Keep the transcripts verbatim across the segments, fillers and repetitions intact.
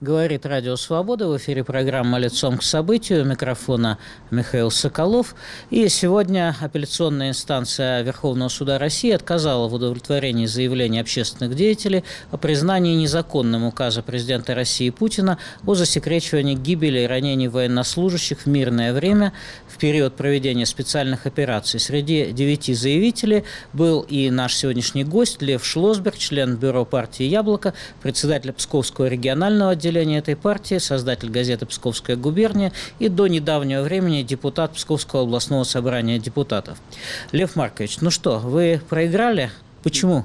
Говорит Радио Свобода. В эфире программа «Лицом к событию». У микрофона Михаил Соколов. И сегодня апелляционная инстанция Верховного суда России отказала в удовлетворении заявления общественных деятелей о признании незаконным указа президента России Путина о засекречивании гибели и ранений военнослужащих в мирное время в период проведения специальных операций. Среди девяти заявителей был и наш сегодняшний гость Лев Шлосберг, член бюро партии «Яблоко», председатель Псковского регионального отделения этой партии, создатель газеты «Псковская губерния» и до недавнего времени депутат Псковского областного собрания депутатов. Лев Маркович, ну что, вы проиграли? Почему?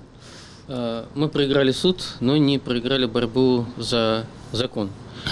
Мы проиграли суд, но не проиграли борьбу за закон.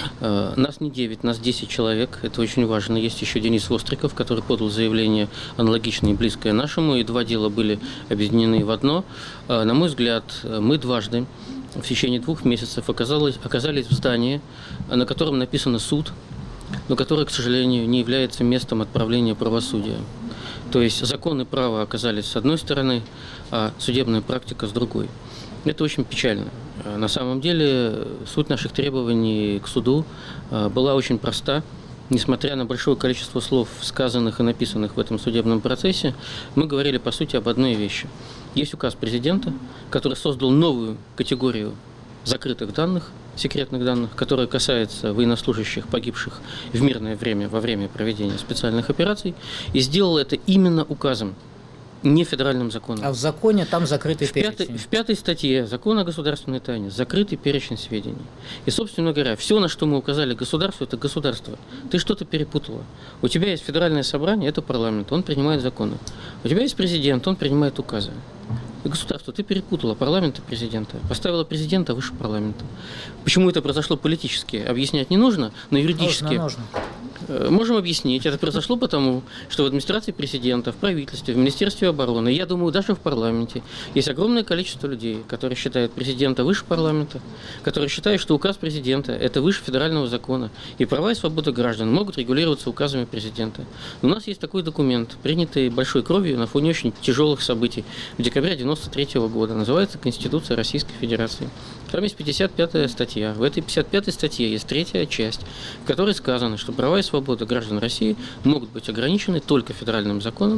Нас не девять, нас десять человек, это очень важно. Есть еще Денис Востриков, который подал заявление аналогичное и близкое нашему, и два дела были объединены в одно. На мой взгляд, мы дважды в течение двух месяцев оказались, оказались в здании, на котором написано «суд», но которое, к сожалению, не является местом отправления правосудия. То есть закон и право оказались с одной стороны, а судебная практика с другой. Это очень печально. На самом деле суть наших требований к суду была очень проста. Несмотря на большое количество слов, сказанных и написанных в этом судебном процессе, мы говорили, по сути, об одной вещи. Есть указ президента, который создал новую категорию закрытых данных, секретных данных, которая касается военнослужащих, погибших в мирное время во время проведения специальных операций, и сделал это именно указом, не федеральным законом. А в законе там закрытый в перечень. Пятой, в пятой статье Закона о государственной тайне закрытый перечень сведений. И, собственно говоря, все, на что мы указали государству, это государство. Ты что-то перепутала. У тебя есть федеральное собрание, это парламент, он принимает законы. У тебя есть президент, он принимает указы. И государство, ты перепутала парламент и президента. Поставила президента выше парламента. Почему это произошло политически, объяснять не нужно, но юридически... Нужно, нужно. Можем объяснить. Это произошло потому, что в администрации президента, в правительстве, в Министерстве обороны, я думаю, даже в парламенте, есть огромное количество людей, которые считают президента выше парламента, которые считают, что указ президента – это выше федерального закона, и права и свободы граждан могут регулироваться указами президента. Но у нас есть такой документ, принятый большой кровью на фоне очень тяжелых событий в декабре девяносто третьего года. Называется Конституция Российской Федерации. Там есть пятьдесят пятая статья. В этой пятьдесят пятой статье есть третья часть, в которой сказано, что права и свободы граждан России могут быть ограничены только федеральным законом,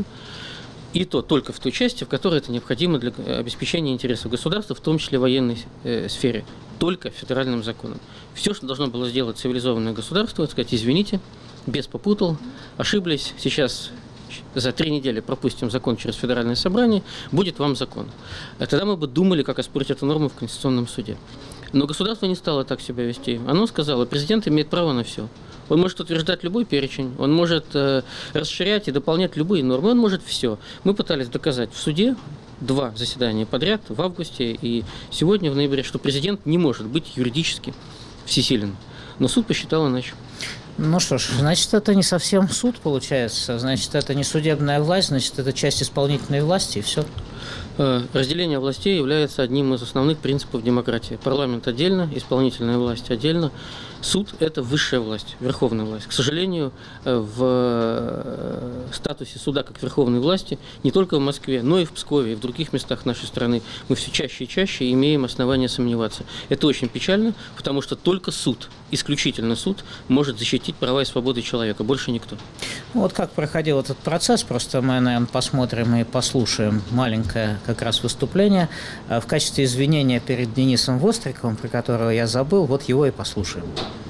и то только в той части, в которой это необходимо для обеспечения интересов государства, в том числе в военной э, сфере, только федеральным законом. Все, что должно было сделать цивилизованное государство, это сказать, извините, без попутал, ошиблись, сейчас за три недели пропустим закон через федеральное собрание, будет вам закон. А тогда мы бы думали, как оспорить эту норму в Конституционном суде. Но государство не стало так себя вести. Оно сказало, президент имеет право на все. Он может утверждать любой перечень, он может э, расширять и дополнять любые нормы, он может все. Мы пытались доказать в суде два заседания подряд в августе и сегодня в ноябре, что президент не может быть юридически всесилен. Но суд посчитал иначе. Ну что ж, значит, это не совсем суд получается, значит, это не судебная власть, значит, это часть исполнительной власти, и все. Разделение властей является одним из основных принципов демократии. Парламент отдельно, исполнительная власть отдельно. Суд – это высшая власть, верховная власть. К сожалению, в статусе суда как верховной власти не только в Москве, но и в Пскове, и в других местах нашей страны мы все чаще и чаще имеем основания сомневаться. Это очень печально, потому что только суд, исключительно суд, может защитить права и свободы человека, больше никто. Вот как проходил этот процесс, просто мы, наверное, посмотрим и послушаем маленькое как раз выступление в качестве извинения перед Денисом Востриковым, про которого я забыл, вот его и послушаем.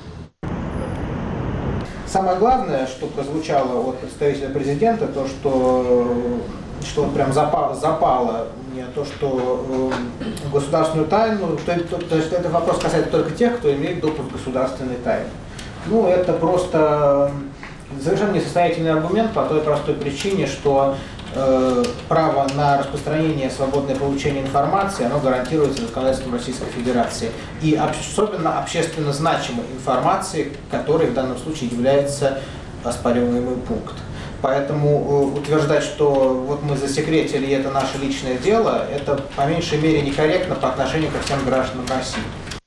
Самое главное, что прозвучало от представителя президента, то, что, что вот прям запало, запало мне, то, что э, государственную тайну, то, то, то есть этот вопрос касается только тех, кто имеет допуск к государственной тайне. Ну, это просто совершенно несостоятельный аргумент по той простой причине, что э, право на распространение, свободное получение информации, оно гарантируется законодательством Российской Федерации. И особенно общественно значимой информации, которой в данном случае является оспариваемый пункт. Поэтому э, утверждать, что вот мы засекретили, и это наше личное дело, это по меньшей мере некорректно по отношению ко всем гражданам России.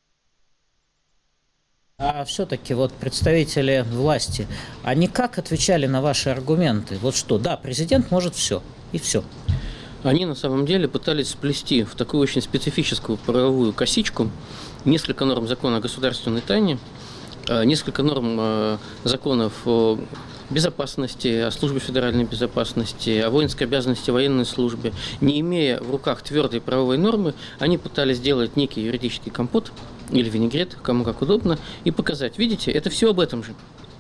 А все-таки вот представители власти, они как отвечали на ваши аргументы? Вот что, да, президент может все, и все. Они на самом деле пытались сплести в такую очень специфическую правовую косичку несколько норм закона о государственной тайне, несколько норм законов о безопасности, о службе федеральной безопасности, о воинской обязанности военной службе. Не имея в руках твердой правовой нормы, они пытались сделать некий юридический компот или винегрет, кому как удобно, и показать, видите, это все об этом же.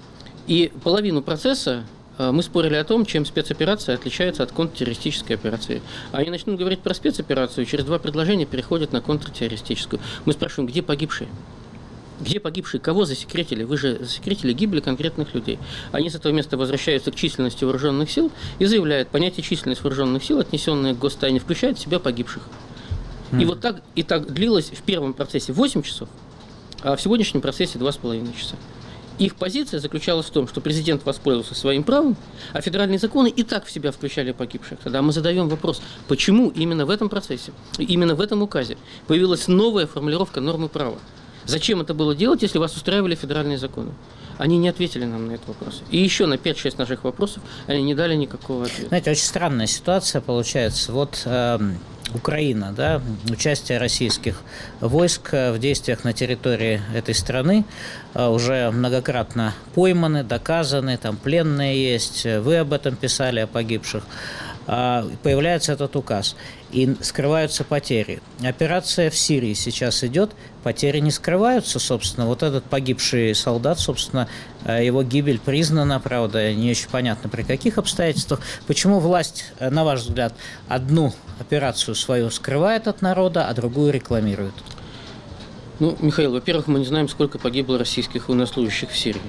И половину процесса мы спорили о том, чем спецоперация отличается от контртеррористической операции. Они начнут говорить про спецоперацию, через два предложения переходят на контртеррористическую. Мы спрашиваем, где погибшие? Где погибшие? Кого засекретили? Вы же засекретили гибели конкретных людей. Они с этого места возвращаются к численности вооруженных сил и заявляют, понятие численность вооруженных сил, отнесенное к гостайне, включает в себя погибших. Mm. И вот так, и так длилось в первом процессе восемь часов, а в сегодняшнем процессе два с половиной часа. Их позиция заключалась в том, что президент воспользовался своим правом, а федеральные законы и так в себя включали погибших. Тогда мы задаем вопрос, почему именно в этом процессе, именно в этом указе появилась новая формулировка нормы права? Зачем это было делать, если вас устраивали федеральные законы? Они не ответили нам на этот вопрос. И еще на пять-шесть наших вопросов они не дали никакого ответа. Знаете, очень странная ситуация получается. Вот э, Украина, да, участие российских войск в действиях на территории этой страны э, уже многократно пойманы, доказаны, там пленные есть, вы об этом писали, о погибших. Появляется этот указ, и скрываются потери. Операция в Сирии сейчас идет, потери не скрываются, собственно. Вот этот погибший солдат, собственно, его гибель признана, правда, не очень понятно при каких обстоятельствах. Почему власть, на ваш взгляд, одну операцию свою скрывает от народа, а другую рекламирует? Ну, Михаил, во-первых, мы не знаем, сколько погибло российских военнослужащих в Сирии.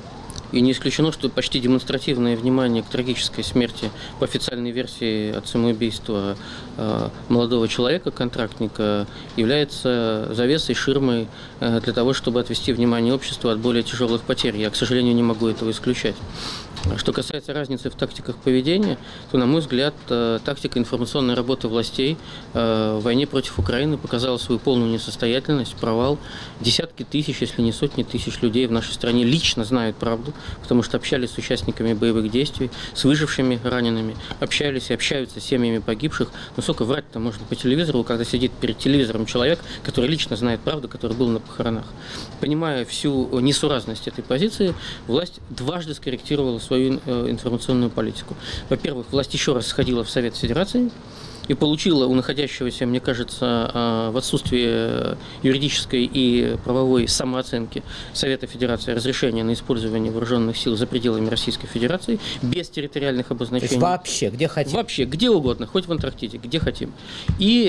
И не исключено, что почти демонстративное внимание к трагической смерти, по официальной версии, от самоубийства молодого человека, контрактника, является завесой, ширмой для того, чтобы отвести внимание общества от более тяжелых потерь. Я, к сожалению, не могу этого исключать. Что касается разницы в тактиках поведения, то, на мой взгляд, тактика информационной работы властей в войне против Украины показала свою полную несостоятельность, провал. Десятки тысяч, если не сотни тысяч людей в нашей стране лично знают правду, потому что общались с участниками боевых действий, с выжившими, ранеными, общались и общаются с семьями погибших. Но сколько врать-то можно по телевизору, когда сидит перед телевизором человек, который лично знает правду, который был на похоронах. Понимая всю несуразность этой позиции, власть дважды скорректировала свою свою информационную политику. Во-первых, власть еще раз сходила в Совет Федерации и получила у находящегося, мне кажется, в отсутствии юридической и правовой самооценки Совета Федерации разрешение на использование вооруженных сил за пределами Российской Федерации без территориальных обозначений. То есть вообще, где хотим? Вообще, где угодно, хоть в Антарктиде, где хотим. И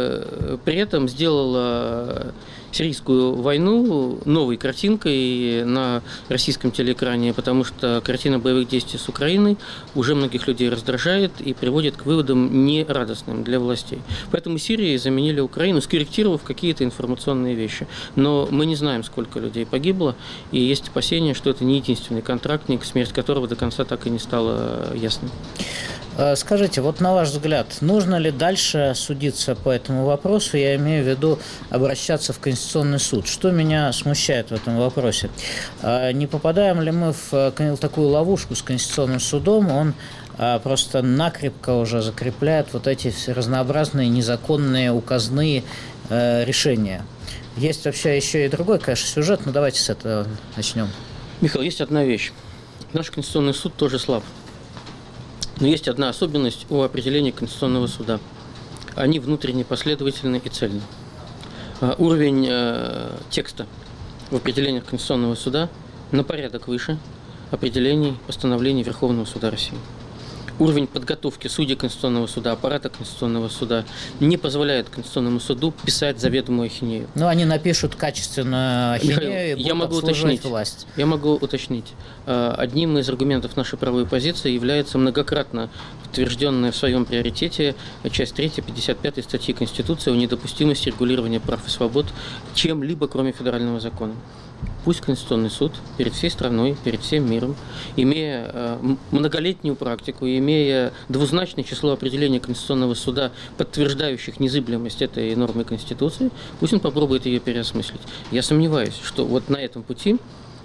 э, при этом сделала сирийскую войну новой картинкой на российском телеэкране, потому что картина боевых действий с Украиной уже многих людей раздражает и приводит к выводам нерадостным для властей. Поэтому Сирии заменили Украину, скорректировав какие-то информационные вещи. Но мы не знаем, сколько людей погибло, и есть опасения, что это не единственный контрактник, смерть которого до конца так и не стала ясной. Скажите, вот на ваш взгляд, нужно ли дальше судиться по этому вопросу? Я имею в виду обращаться в Конституционный суд. Что меня смущает в этом вопросе? Не попадаем ли мы в такую ловушку с Конституционным судом? Он просто накрепко уже закрепляет вот эти разнообразные незаконные указные решения. Есть вообще еще и другой, конечно, сюжет, но давайте с этого начнем. Михаил, есть одна вещь. Наш Конституционный суд тоже слаб. Но есть одна особенность у определения Конституционного суда. Они внутренне последовательны и цельны. Уровень э, текста в определениях Конституционного суда на порядок выше определений постановлений Верховного суда России. Уровень подготовки судей Конституционного суда, аппарата Конституционного суда не позволяет Конституционному суду писать заведомую ахинею. Но они напишут качественную ахинею Михаил, и будут я могу обслуживать уточнить, власть. Я могу уточнить. Одним из аргументов нашей правовой позиции является многократно подтвержденная в своем приоритете часть третья пятьдесят пятой статьи Конституции о недопустимости регулирования прав и свобод чем-либо, кроме федерального закона. Пусть Конституционный суд перед всей страной, перед всем миром, имея э, многолетнюю практику, имея двузначное число определений Конституционного суда, подтверждающих незыблемость этой нормы Конституции, пусть он попробует ее переосмыслить. Я сомневаюсь, что вот на этом пути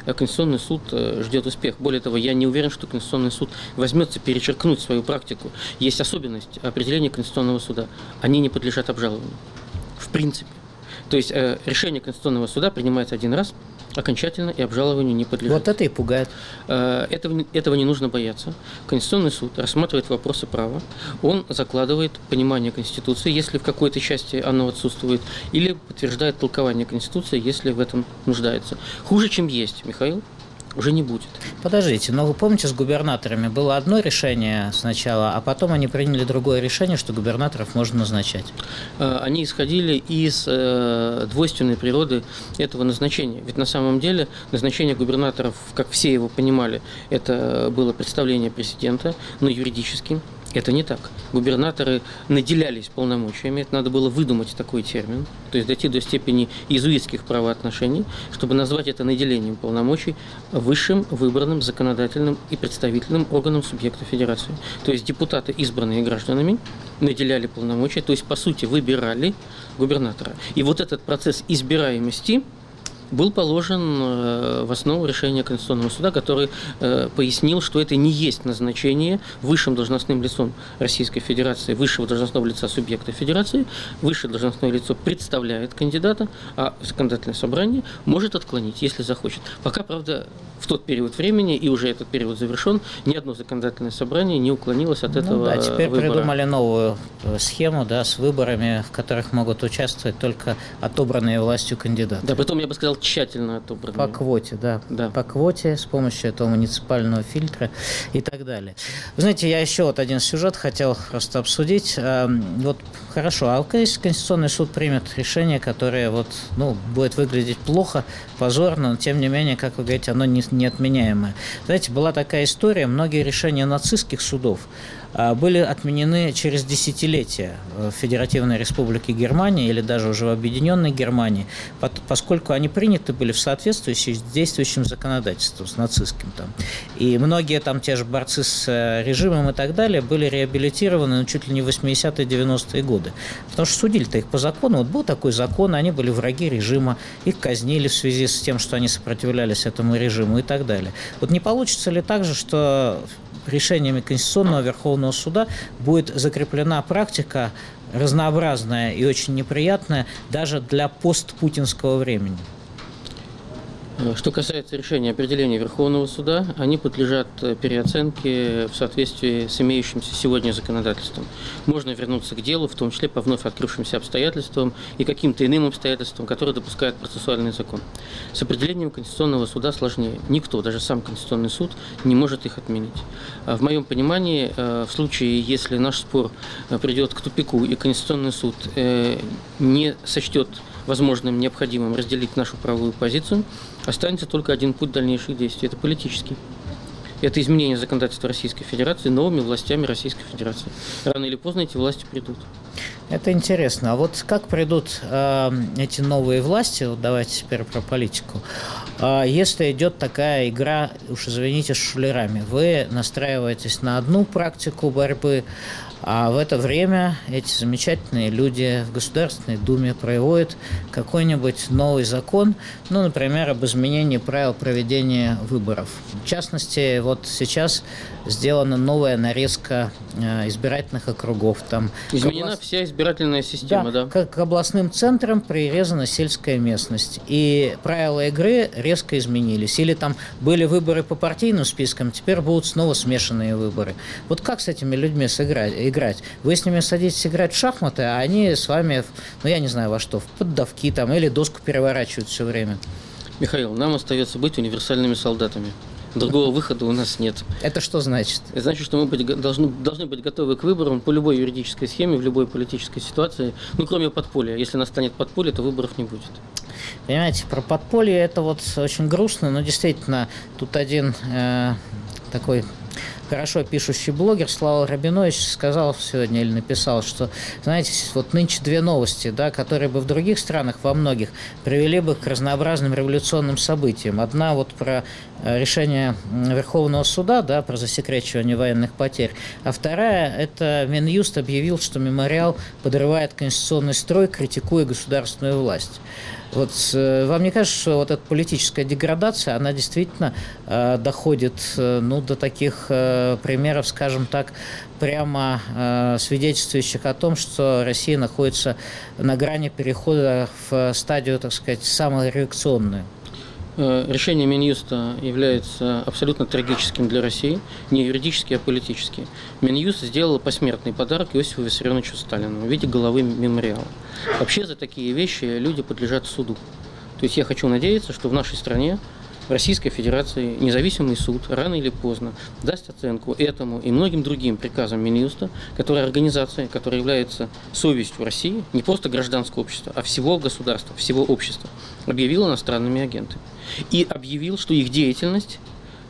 Конституционный суд ждет успех. Более того, я не уверен, что Конституционный суд возьмется перечеркнуть свою практику. Есть особенность определения Конституционного суда. Они не подлежат обжалованию. В принципе. То есть решение Конституционного суда принимается один раз, окончательно и обжалованию не подлежит. Вот это и пугает. Этого, этого не нужно бояться. Конституционный суд рассматривает вопросы права, он закладывает понимание Конституции, если в какой-то части оно отсутствует, или подтверждает толкование Конституции, если в этом нуждается. Хуже, чем есть, Михаил, уже не будет. Подождите, но вы помните, с губернаторами было одно решение сначала, а потом они приняли другое решение, что губернаторов можно назначать. Они исходили из двойственной природы этого назначения. Ведь на самом деле назначение губернаторов, как все его понимали, это было представление президента, но юридически это не так. Губернаторы наделялись полномочиями, это надо было выдумать такой термин, то есть дойти до степени иезуитских правоотношений, чтобы назвать это наделением полномочий высшим выбранным законодательным и представительным органом субъекта федерации. То есть депутаты, избранные гражданами, наделяли полномочия, то есть по сути выбирали губернатора. И вот этот процесс избираемости был положен в основу решения Конституционного суда, который пояснил, что это не есть назначение высшим должностным лицом Российской Федерации, высшего должностного лица субъекта Федерации. Высшее должностное лицо представляет кандидата, а законодательное собрание может отклонить, если захочет. Пока, правда, в тот период времени, и уже этот период завершен, ни одно законодательное собрание не уклонилось от этого выбора. Ну, да, теперь выбора. Придумали новую схему, да, с выборами, в которых могут участвовать только отобранные властью кандидаты. Да, притом я бы сказал, тщательно отобранные. По квоте, да. да. По квоте, с помощью этого муниципального фильтра и так далее. Вы знаете, я еще вот один сюжет хотел просто обсудить. Вот хорошо, а если Конституционный суд примет решение, которое вот, ну, будет выглядеть плохо, позорно, но тем не менее, как вы говорите, оно не, неотменяемое. Знаете, была такая история, многие решения нацистских судов были отменены через десятилетия в Федеративной Республике Германия или даже уже в Объединенной Германии, поскольку они приняты были в соответствии с действующим законодательством, с нацистским там. И многие там те же борцы с режимом и так далее были реабилитированы ну, чуть ли не в восьмидесятые девяностые годы. Потому что судили-то их по закону. Вот был такой закон, они были враги режима, их казнили в связи с тем, что они сопротивлялись этому режиму и так далее. Вот не получится ли так же, что решениями Конституционного Верховного Суда будет закреплена практика разнообразная и очень неприятная даже для постпутинского времени? Что касается решения определения Верховного Суда, они подлежат переоценке в соответствии с имеющимся сегодня законодательством. Можно вернуться к делу, в том числе по вновь открывшимся обстоятельствам и каким-то иным обстоятельствам, которые допускает процессуальный закон. С определением Конституционного Суда сложнее. Никто, даже сам Конституционный суд, не может их отменить. В моем понимании, в случае, если наш спор придет к тупику и Конституционный суд не сочтет возможным, необходимым разделить нашу правовую позицию, останется только один путь дальнейших действий. Это политический. Это изменение законодательства Российской Федерации новыми властями Российской Федерации. Рано или поздно эти власти придут. Это интересно. А вот как придут э, эти новые власти, вот давайте теперь про политику, э, если идет такая игра, уж извините, с шулерами, вы настраиваетесь на одну практику борьбы, а в это время эти замечательные люди в Государственной Думе проводят какой-нибудь новый закон, ну, например, об изменении правил проведения выборов. В частности, вот сейчас сделана новая нарезка избирательных округов. Там изменена област... вся избирательная система, да, да? Как к областным центрам прирезана сельская местность. И правила игры резко изменились. Или там были выборы по партийным спискам, теперь будут снова смешанные выборы. Вот как с этими людьми сыграть? играть. Вы с ними садитесь играть в шахматы, а они с вами, ну я не знаю во что, в поддавки там или доску переворачивают все время. Михаил, нам остается быть универсальными солдатами. Другого выхода у нас нет. Это что значит? Это значит, что мы быть, должны, должны быть готовы к выборам по любой юридической схеме, в любой политической ситуации, ну кроме подполья. Если настанет подполье, то выборов не будет. Понимаете, про подполье это вот очень грустно, но действительно тут один э, такой хорошо пишущий блогер Слава Рабинович сказал сегодня или написал, что, знаете, вот нынче две новости, да, которые бы в других странах, во многих, привели бы к разнообразным революционным событиям. Одна вот про решение Верховного суда, да, про засекречивание военных потерь, а вторая – это Минюст объявил, что мемориал подрывает конституционный строй, критикуя государственную власть. Вот вам не кажется, что вот эта политическая деградация, она действительно э, доходит э, ну, до таких э, примеров, скажем так, прямо э, свидетельствующих о том, что Россия находится на грани перехода в стадию, так сказать, самореакционную? Решение Минюста является абсолютно трагическим для России, не юридически, а политически. Минюст сделал посмертный подарок Иосифу Виссарионовичу Сталину в виде головы мемориала. Вообще за такие вещи люди подлежат суду. То есть я хочу надеяться, что в нашей стране, в Российской Федерации, независимый суд рано или поздно даст оценку этому и многим другим приказам Минюста, которая организация, которая является совестью России, не просто гражданского общества, а всего государства, всего общества, объявил иностранными агентами. И объявил, что их деятельность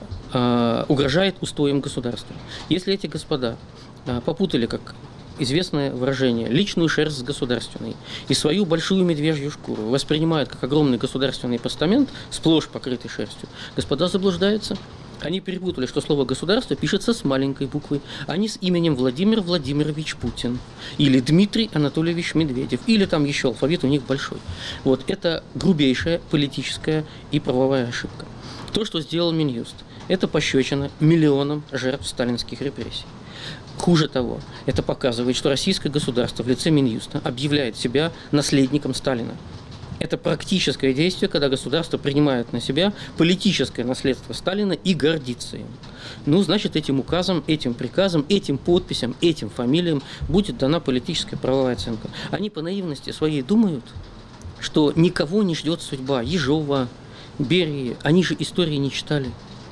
э, угрожает устоям государства. Если эти господа э, попутали, как известное выражение, личную шерсть с государственной и свою большую медвежью шкуру воспринимают как огромный государственный постамент, сплошь покрытый шерстью, господа заблуждаются. Они перепутали, что слово «государство» пишется с маленькой буквы, а не с именем Владимир Владимирович Путин или Дмитрий Анатольевич Медведев, или там еще алфавит у них большой. Вот это грубейшая политическая и правовая ошибка. То, что сделал Минюст, это пощечина миллионам жертв сталинских репрессий. Хуже того, это показывает, что российское государство в лице Минюста объявляет себя наследником Сталина. Это практическое действие, когда государство принимает на себя политическое наследство Сталина и гордится им. Ну, значит, этим указом, этим приказом, этим подписям, этим фамилиям будет дана политическая правовая оценка. Они по наивности своей думают, что никого не ждет судьба Ежова, Берии. Они же истории не читали.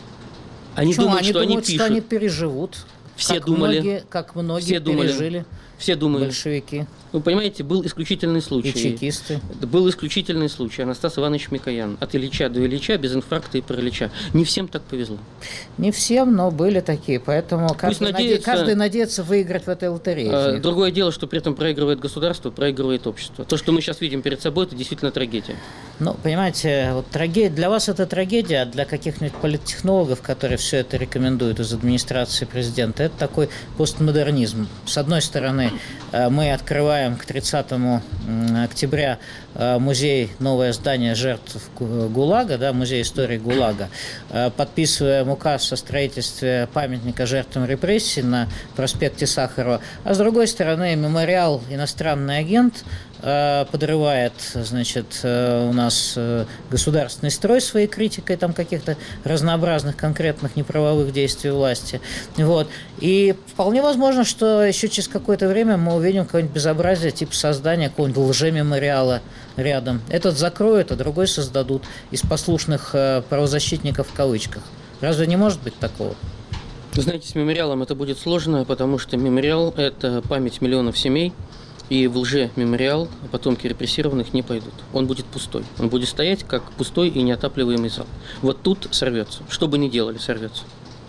Они Почему? думают, они что думают, они пишут. Что они переживут. Все как думали, многие, как многие все думали, пережили все думали. большевики. Вы понимаете, был исключительный случай. И чекисты. Был исключительный случай. Анастас Иванович Микоян. От Ильича до Ильича, без инфаркта и паралича. Не всем так повезло. Не всем, но были такие. Поэтому каждый, надеется, наде... каждый надеется выиграть в этой лотерее. А, другое дело, что при этом проигрывает государство, проигрывает общество. То, что мы сейчас видим перед собой, это действительно трагедия. Ну, понимаете, вот трагедия, для вас это трагедия, а для каких-нибудь политтехнологов, которые все это рекомендуют из администрации президента, это такой постмодернизм. С одной стороны, мы открываем к тридцатому октября музей, новое здание жертв ГУЛАГа, да, музей истории ГУЛАГа, подписываем указ о строительстве памятника жертвам репрессий на проспекте Сахарова, а с другой стороны, мемориал «Иностранный агент» подрывает, значит, у нас государственный строй своей критикой там каких-то разнообразных конкретных неправовых действий власти. Вот. И вполне возможно, что еще через какое-то время мы увидим какое-нибудь безобразие типа создания какого-нибудь лжемемориала рядом. Этот закроют, а другой создадут из послушных правозащитников в кавычках. Разве не может быть такого? Вы знаете, с мемориалом это будет сложно, потому что мемориал – это память миллионов семей, и в лже-мемориал потомки репрессированных не пойдут. Он будет пустой. Он будет стоять, как пустой и неотапливаемый зал. Вот тут сорвется. Что бы ни делали, сорвется.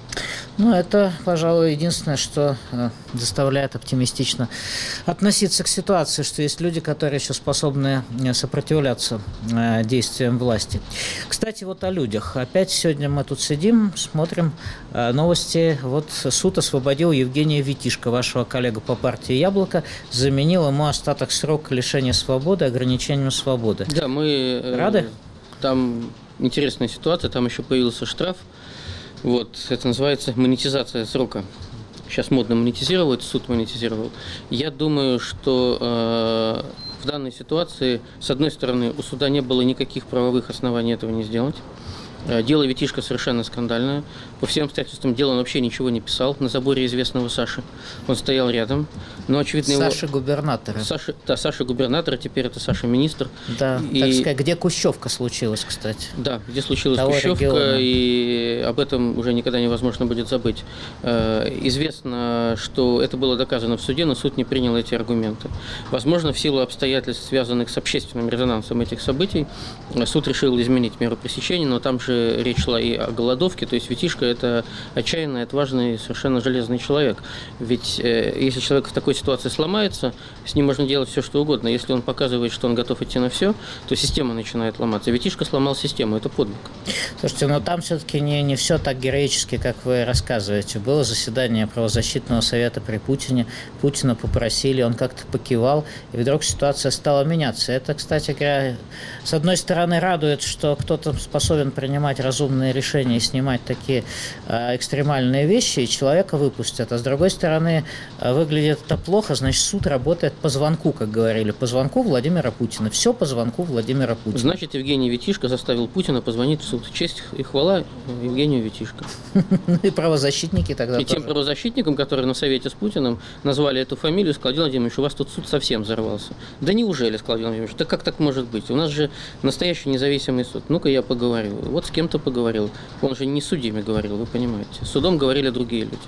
Ну, это, пожалуй, единственное, что э, заставляет оптимистично относиться к ситуации, что есть люди, которые еще способны сопротивляться э, действиям власти. Кстати, вот о людях. Опять сегодня мы тут сидим, смотрим э, новости. Вот суд освободил Евгения Витишко, вашего коллегу по партии «Яблоко», заменил ему остаток срока лишения свободы ограничением свободы. Да, мы... Э, Рады? Там интересная ситуация, там еще появился штраф. Вот, это называется монетизация срока. Сейчас модно монетизировать, суд монетизировал. Я думаю, что э, в данной ситуации, с одной стороны, у суда не было никаких правовых оснований этого не сделать. Дело Витишко совершенно скандальное. По всем обстоятельствам дела он вообще ничего не писал. На заборе известного Саши. Он стоял рядом. Но, очевидно, Саша его... губернатора. Саша, да, Саша губернатора, теперь это Саша министр. Да, и... так сказать, где Кущевка случилась, кстати. Да, где случилась Того Кущевка, региона. И об этом уже никогда невозможно будет забыть. Известно, что это было доказано в суде, но суд не принял эти аргументы. Возможно, в силу обстоятельств, связанных с общественным резонансом этих событий, суд решил изменить меру пресечения, но там же же речь шла и о голодовке, то есть Витишко – это отчаянный, отважный, совершенно железный человек. Ведь э, если человек в такой ситуации сломается, с ним можно делать все, что угодно. Если он показывает, что он готов идти на все, то система начинает ломаться. Витишко сломал систему, это подвиг. Слушайте, но там все-таки не, не все так героически, как вы рассказываете. Было заседание правозащитного совета при Путине, Путина попросили, он как-то покивал, и вдруг ситуация стала меняться. Это, кстати говоря, с одной стороны радует, что кто-то способен принимать разумные решения и снимать такие э, экстремальные вещи, и человека выпустят. А с другой стороны, э, выглядит это плохо, значит, суд работает по звонку, как говорили, по звонку Владимира Путина. Все по звонку Владимира Путина. Значит, Евгений Витишко заставил Путина позвонить в суд. Честь и хвала Евгению Витишко. И правозащитники тогда И тем правозащитникам, которые на совете с Путиным назвали эту фамилию, сказал: Владимир Владимирович, у вас тут суд совсем взорвался. Да неужели, сказал Владимир Владимирович, да как так может быть? У нас же настоящий независимый суд. Ну-ка я поговорю. Вот с кем-то поговорил. Он же не с судьями говорил, вы понимаете. С судом говорили другие люди.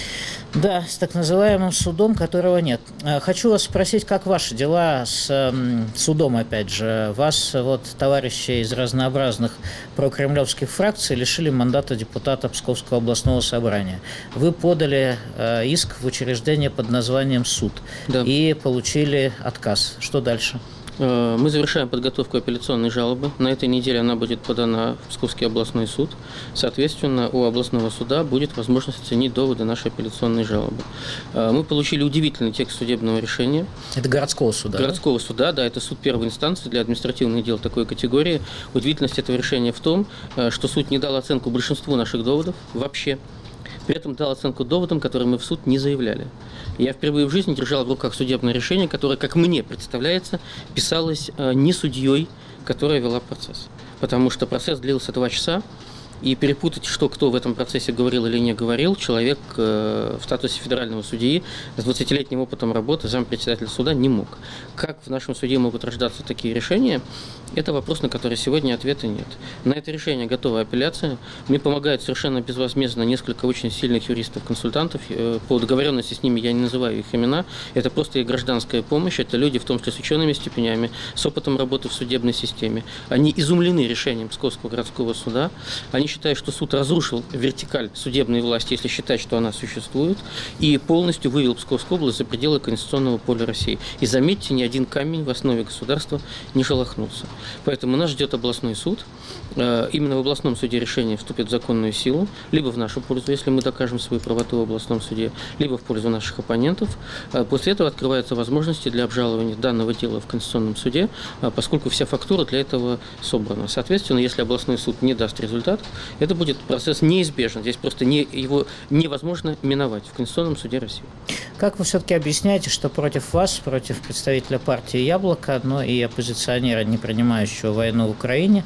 Да, с так называемым судом, которого нет. Хочу вас спросить, как ваши дела с судом, опять же? Вас, вот, товарищи из разнообразных прокремлевских фракций лишили мандата депутата Псковского областного собрания. Вы подали иск в учреждение под названием «Суд», да, и получили отказ. Что дальше? Мы завершаем подготовку апелляционной жалобы. На этой неделе она будет подана в Псковский областной суд. Соответственно, у областного суда будет возможность оценить доводы нашей апелляционной жалобы. Мы получили удивительный текст судебного решения. Это городского суда? Городского да? суда, да, это суд первой инстанции для административных дел такой категории. Удивительность этого решения в том, что суд не дал оценку большинству наших доводов вообще. При этом дал оценку доводам, которые мы в суд не заявляли. Я впервые в жизни держал в руках судебное решение, которое, как мне представляется, писалось не судьей, которая вела процесс. Потому что процесс длился два часа, и перепутать, что кто в этом процессе говорил или не говорил, человек в статусе федерального судьи с двадцатилетним опытом работы зампредседателя суда не мог. Как в нашем суде могут рождаться такие решения, это вопрос, на который сегодня ответа нет. На это решение готова апелляция. Мне помогают совершенно безвозмездно несколько очень сильных юристов-консультантов. По договоренности с ними я не называю их имена. Это просто их гражданская помощь. Это люди, в том числе с учеными степенями, с опытом работы в судебной системе. Они изумлены решением Псковского городского суда. Они считают, что суд разрушил вертикаль судебной власти, если считать, что она существует, и полностью вывел Псковскую область за пределы конституционного поля России. И заметьте, ни один камень в основе государства не шелохнулся. Поэтому нас ждет областной суд. Именно в областном суде решение вступит в законную силу, либо в нашу пользу, если мы докажем свою правоту в областном суде, либо в пользу наших оппонентов. После этого открываются возможности для обжалования данного дела в Конституционном суде, поскольку вся фактура для этого собрана. Соответственно, если областной суд не даст результат, это будет процесс неизбежен. Здесь просто не, его невозможно миновать в Конституционном суде России. Как вы все-таки объясняете, что против вас, против представителя партии «Яблоко», но и оппозиционера, не принимающего войну в Украине,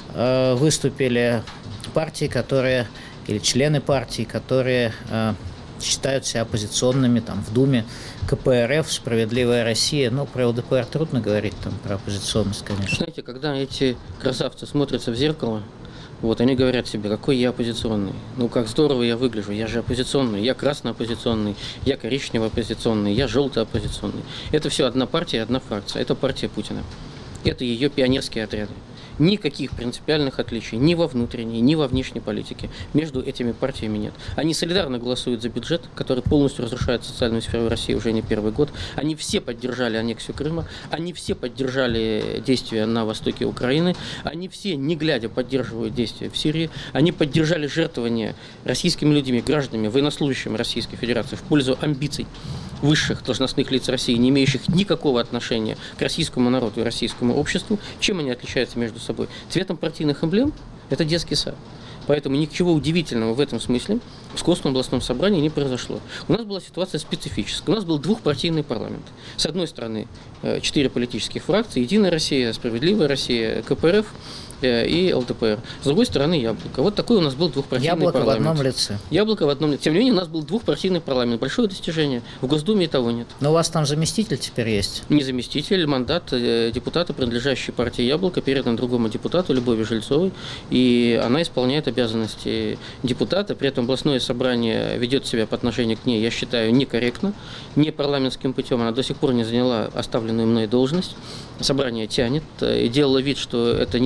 выступили партии, которые, или члены партий, которые считают себя оппозиционными, там, в Думе, ка пэ эр эф, «Справедливая Россия», ну, про эл дэ пэ эр трудно говорить, там, про оппозиционность, конечно. Знаете, когда эти красавцы смотрятся в зеркало, вот, они говорят себе, какой я оппозиционный. Ну, как здорово я выгляжу, я же оппозиционный, я красно-оппозиционный, я коричнево-оппозиционный, я желто-оппозиционный. Это все одна партия, одна фракция, это партия Путина. Это ее пионерские отряды. Никаких принципиальных отличий ни во внутренней, ни во внешней политике между этими партиями нет. Они солидарно голосуют за бюджет, который полностью разрушает социальную сферу России уже не первый год. Они все поддержали аннексию Крыма, они все поддержали действия на востоке Украины, они все, не глядя, поддерживают действия в Сирии, они поддержали жертвование российскими людьми, гражданами, военнослужащими Российской Федерации в пользу амбиций высших должностных лиц России, не имеющих никакого отношения к российскому народу и российскому обществу. Чем они отличаются между собой? Цветом партийных эмблем – это детский сад. Поэтому ничего удивительного в этом смысле в Псковском областном собрании не произошло. У нас была ситуация специфическая. У нас был двухпартийный парламент. С одной стороны, четыре политических фракции: «Единая Россия», «Справедливая Россия», ка пэ эр эф и эл дэ пэ эр. С другой стороны, «Яблоко». Вот такой у нас был двухпартийный Яблоко парламент. Яблоко в одном лице. Яблоко в одном лице. Тем не менее, у нас был двухпартийный парламент. Большое достижение. В Госдуме и того нет. Но у вас там заместитель теперь есть? Не заместитель, мандат депутата, принадлежащей партии «Яблоко», передан другому депутату, Любови Жильцовой. И она исполняет обязанности депутата. При этом областное собрание ведет себя по отношению к ней, я считаю, некорректно, не парламентским путем. Она до сих пор не заняла оставленную мной должность. Собрание тянет и делала вид, что это не забота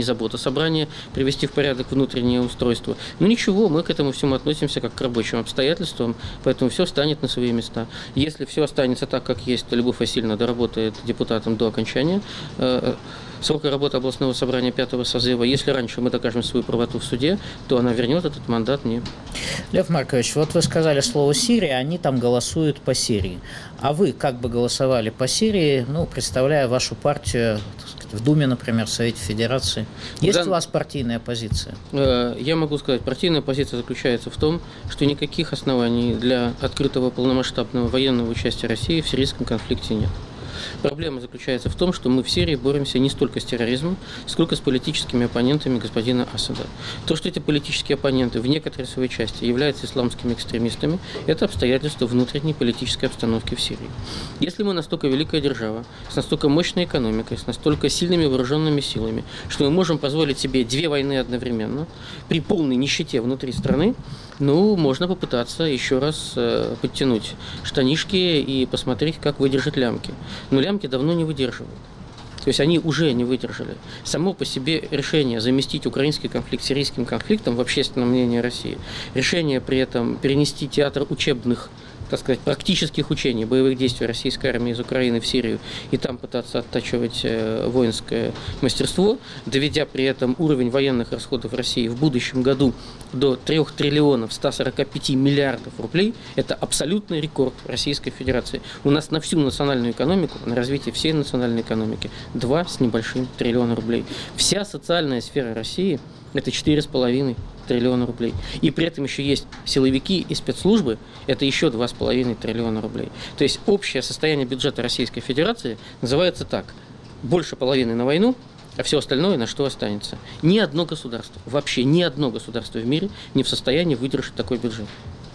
собрания, привести в порядок внутреннее устройство. Но ничего, мы к этому всему относимся как к рабочим обстоятельствам, поэтому все станет на свои места. Если все останется так, как есть, то Любовь Васильевна доработает депутатом до окончания э, срока работы областного собрания пятого созыва. Если раньше мы докажем свою правоту в суде, то она вернет этот мандат мне. Лев Маркович, вот вы сказали слово «Сирия», они там голосуют по Сирии. А вы как бы голосовали по Сирии, ну, представляя вашу партию, так сказать, в Думе, например, в Совете Федерации? Есть да, у вас партийная позиция? Я могу сказать, партийная позиция заключается в том, что никаких оснований для открытого полномасштабного военного участия России в сирийском конфликте нет. Проблема заключается в том, что мы в Сирии боремся не столько с терроризмом, сколько с политическими оппонентами господина Асада. То, что эти политические оппоненты в некоторой своей части являются исламскими экстремистами, это обстоятельство внутренней политической обстановки в Сирии. Если мы настолько великая держава, с настолько мощной экономикой, с настолько сильными вооруженными силами, что мы можем позволить себе две войны одновременно, при полной нищете внутри страны, ну, можно попытаться еще раз э, подтянуть штанишки и посмотреть, как выдержать лямки. Но лямки давно не выдерживают. То есть они уже не выдержали. Само по себе решение заместить украинский конфликт сирийским конфликтом в общественном мнении России, решение при этом перенести театр учебных, так сказать, практических учений, боевых действий российской армии из Украины в Сирию и там пытаться оттачивать э, воинское мастерство, доведя при этом уровень военных расходов России в будущем году до трёх триллионов ста сорока пяти миллиардов рублей, это абсолютный рекорд Российской Федерации. У нас на всю национальную экономику, на развитие всей национальной экономики два с небольшим триллиона рублей. Вся социальная сфера России – это четыре с половиной триллиона рублей. И при этом еще есть силовики и спецслужбы, это еще два с половиной триллиона рублей. То есть общее состояние бюджета Российской Федерации называется так: больше половины на войну, а все остальное на что останется. Ни одно государство, вообще ни одно государство в мире не в состоянии выдержать такой бюджет.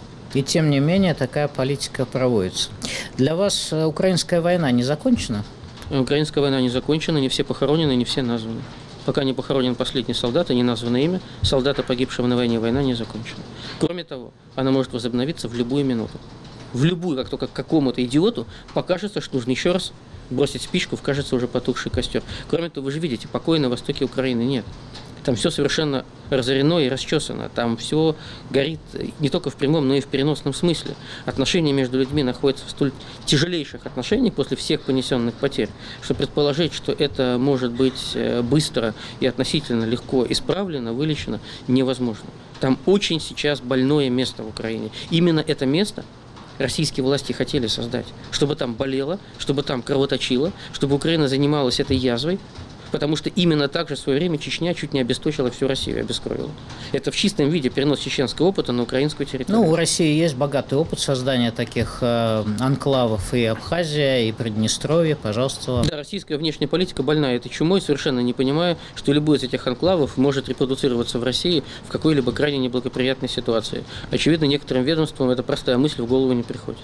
И тем не менее такая политика проводится. Для вас украинская война не закончена? Украинская война не закончена, не все похоронены, не все названы. Пока не похоронен последний солдат и не названо имя солдата, погибшего на войне, война не закончена. Кроме того, она может возобновиться в любую минуту. В любую, как только какому-то идиоту покажется, что нужно еще раз бросить спичку в, кажется, уже потухший костер. Кроме того, вы же видите, покоя на востоке Украины нет. Там все совершенно разорено и расчесано. Там все горит не только в прямом, но и в переносном смысле. Отношения между людьми находятся в столь тяжелейших отношениях после всех понесенных потерь, что предположить, что это может быть быстро и относительно легко исправлено, вылечено, невозможно. Там очень сейчас больное место в Украине. Именно это место российские власти хотели создать, чтобы там болело, чтобы там кровоточило, чтобы Украина занималась этой язвой, потому что именно так же в свое время Чечня чуть не обесточила всю Россию, обескровила. Это в чистом виде перенос чеченского опыта на украинскую территорию. Ну, у России есть богатый опыт создания таких э, анклавов, и Абхазия, и Приднестровье, пожалуйста. Да, российская внешняя политика больна этой чумой, совершенно не понимая, что любой из этих анклавов может репродуцироваться в России в какой-либо крайне неблагоприятной ситуации. Очевидно, некоторым ведомствам эта простая мысль в голову не приходит.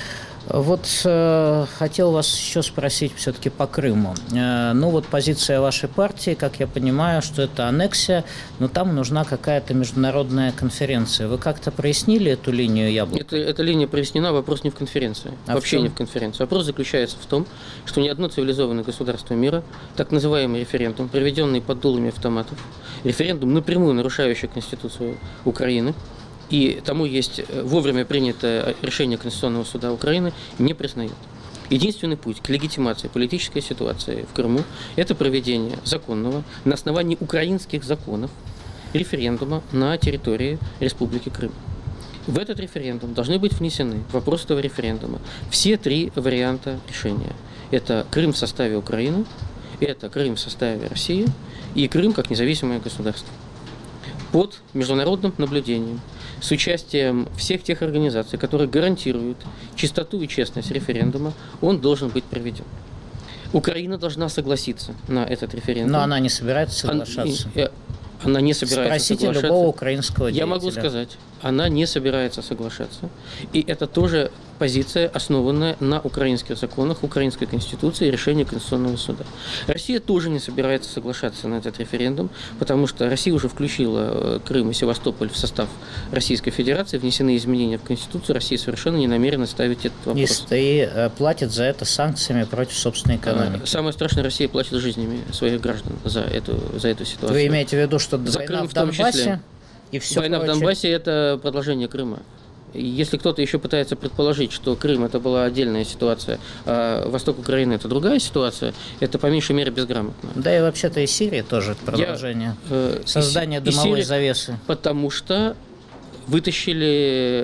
Вот э, хотел вас еще спросить все-таки по Крыму. Э, ну вот позиция вашей партии, как я понимаю, что это аннексия, но там нужна какая-то международная конференция. Вы как-то прояснили эту линию яблок? Это, эта линия прояснена, вопрос не в конференции. А вообще в не в конференции. Вопрос заключается в том, что ни одно цивилизованное государство мира, так называемый референдум, проведенный под дулами автоматов, референдум, напрямую нарушающий Конституцию Украины, и тому есть вовремя принятое решение Конституционного суда Украины, не признает. Единственный путь к легитимации политической ситуации в Крыму – это проведение законного на основании украинских законов референдума на территории Республики Крым. В этот референдум должны быть внесены в вопрос этого референдума все три варианта решения. Это Крым в составе Украины, это Крым в составе России и Крым как независимое государство. Под международным наблюдением, с участием всех тех организаций, которые гарантируют чистоту и честность референдума, он должен быть проведен. Украина должна согласиться на этот референдум. Но она не собирается соглашаться. Она, она не собирается Спросите соглашаться. любого украинского деятеля. Я могу сказать, она не собирается соглашаться. И это тоже позиция, основанная на украинских законах, украинской конституции и решении Конституционного суда. Россия тоже не собирается соглашаться на этот референдум, потому что Россия уже включила Крым и Севастополь в состав Российской Федерации, внесены изменения в Конституцию, Россия совершенно не намерена ставить этот вопрос. И платит за это санкциями против собственной экономики. Самое страшное, Россия платит жизнями своих граждан за эту, за эту ситуацию. Вы имеете в виду, что за война Крым в в том Донбассе числе? И все Война прочее? в Донбассе – это продолжение Крыма. Если кто-то еще пытается предположить, что Крым – это была отдельная ситуация, а восток Украины – это другая ситуация, это по меньшей мере безграмотно. Да и вообще-то и Сирия тоже продолжение. Я, э, Создание и, дымовой и Сирия, завесы. Потому что вытащили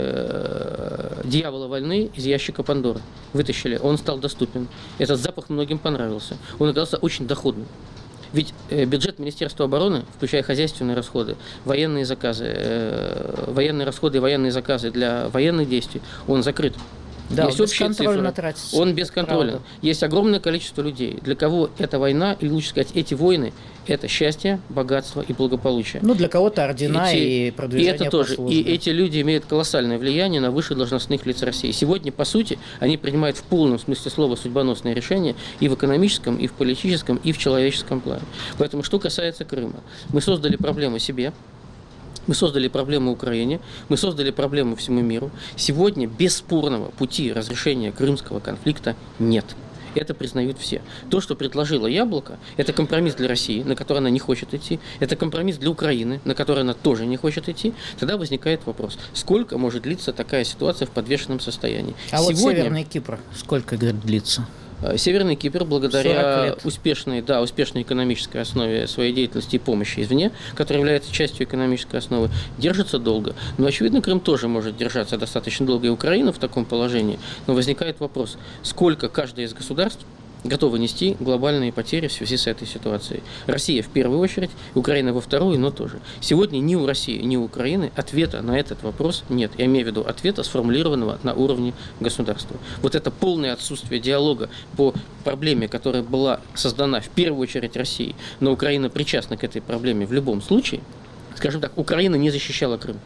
э, дьявола войны из ящика Пандоры. Вытащили, он стал доступен. Этот запах многим понравился. Он оказался очень доходным. Ведь бюджет Министерства обороны, включая хозяйственные расходы, военные заказы, э, военные расходы и военные заказы для военных действий, он закрыт. Да, есть он общие бесконтрольно цифры. тратится. Он бесконтролен. Есть огромное количество людей, для кого эта война, или лучше сказать, эти войны, это счастье, богатство и благополучие. Ну, для кого-то ордена эти, и продвижение и это тоже. по службе. И эти люди имеют колоссальное влияние на высших должностных лиц России. Сегодня, по сути, они принимают в полном смысле слова судьбоносные решения и в экономическом, и в политическом, и в человеческом плане. Поэтому, что касается Крыма, мы создали проблему себе. Мы создали проблему Украине, мы создали проблему всему миру. Сегодня бесспорного пути разрешения крымского конфликта нет. Это признают все. То, что предложило Яблоко, это компромисс для России, на который она не хочет идти. Это компромисс для Украины, на который она тоже не хочет идти. Тогда возникает вопрос, сколько может длиться такая ситуация в подвешенном состоянии. А Сегодня... вот Северный Кипр, сколько, говорит, длится? Северный Кипр, благодаря успешной, да, успешной экономической основе своей деятельности и помощи извне, которая является частью экономической основы, держится долго. Но, очевидно, Крым тоже может держаться достаточно долго, и Украина в таком положении. Но возникает вопрос, сколько каждое из государств готовы нести глобальные потери в связи с этой ситуацией. Россия в первую очередь, Украина во вторую, но тоже. Сегодня ни у России, ни у Украины ответа на этот вопрос нет. Я имею в виду ответа, сформулированного на уровне государства. Вот это полное отсутствие диалога по проблеме, которая была создана в первую очередь Россией, но Украина причастна к этой проблеме в любом случае. Скажем так, Украина не защищала Крым.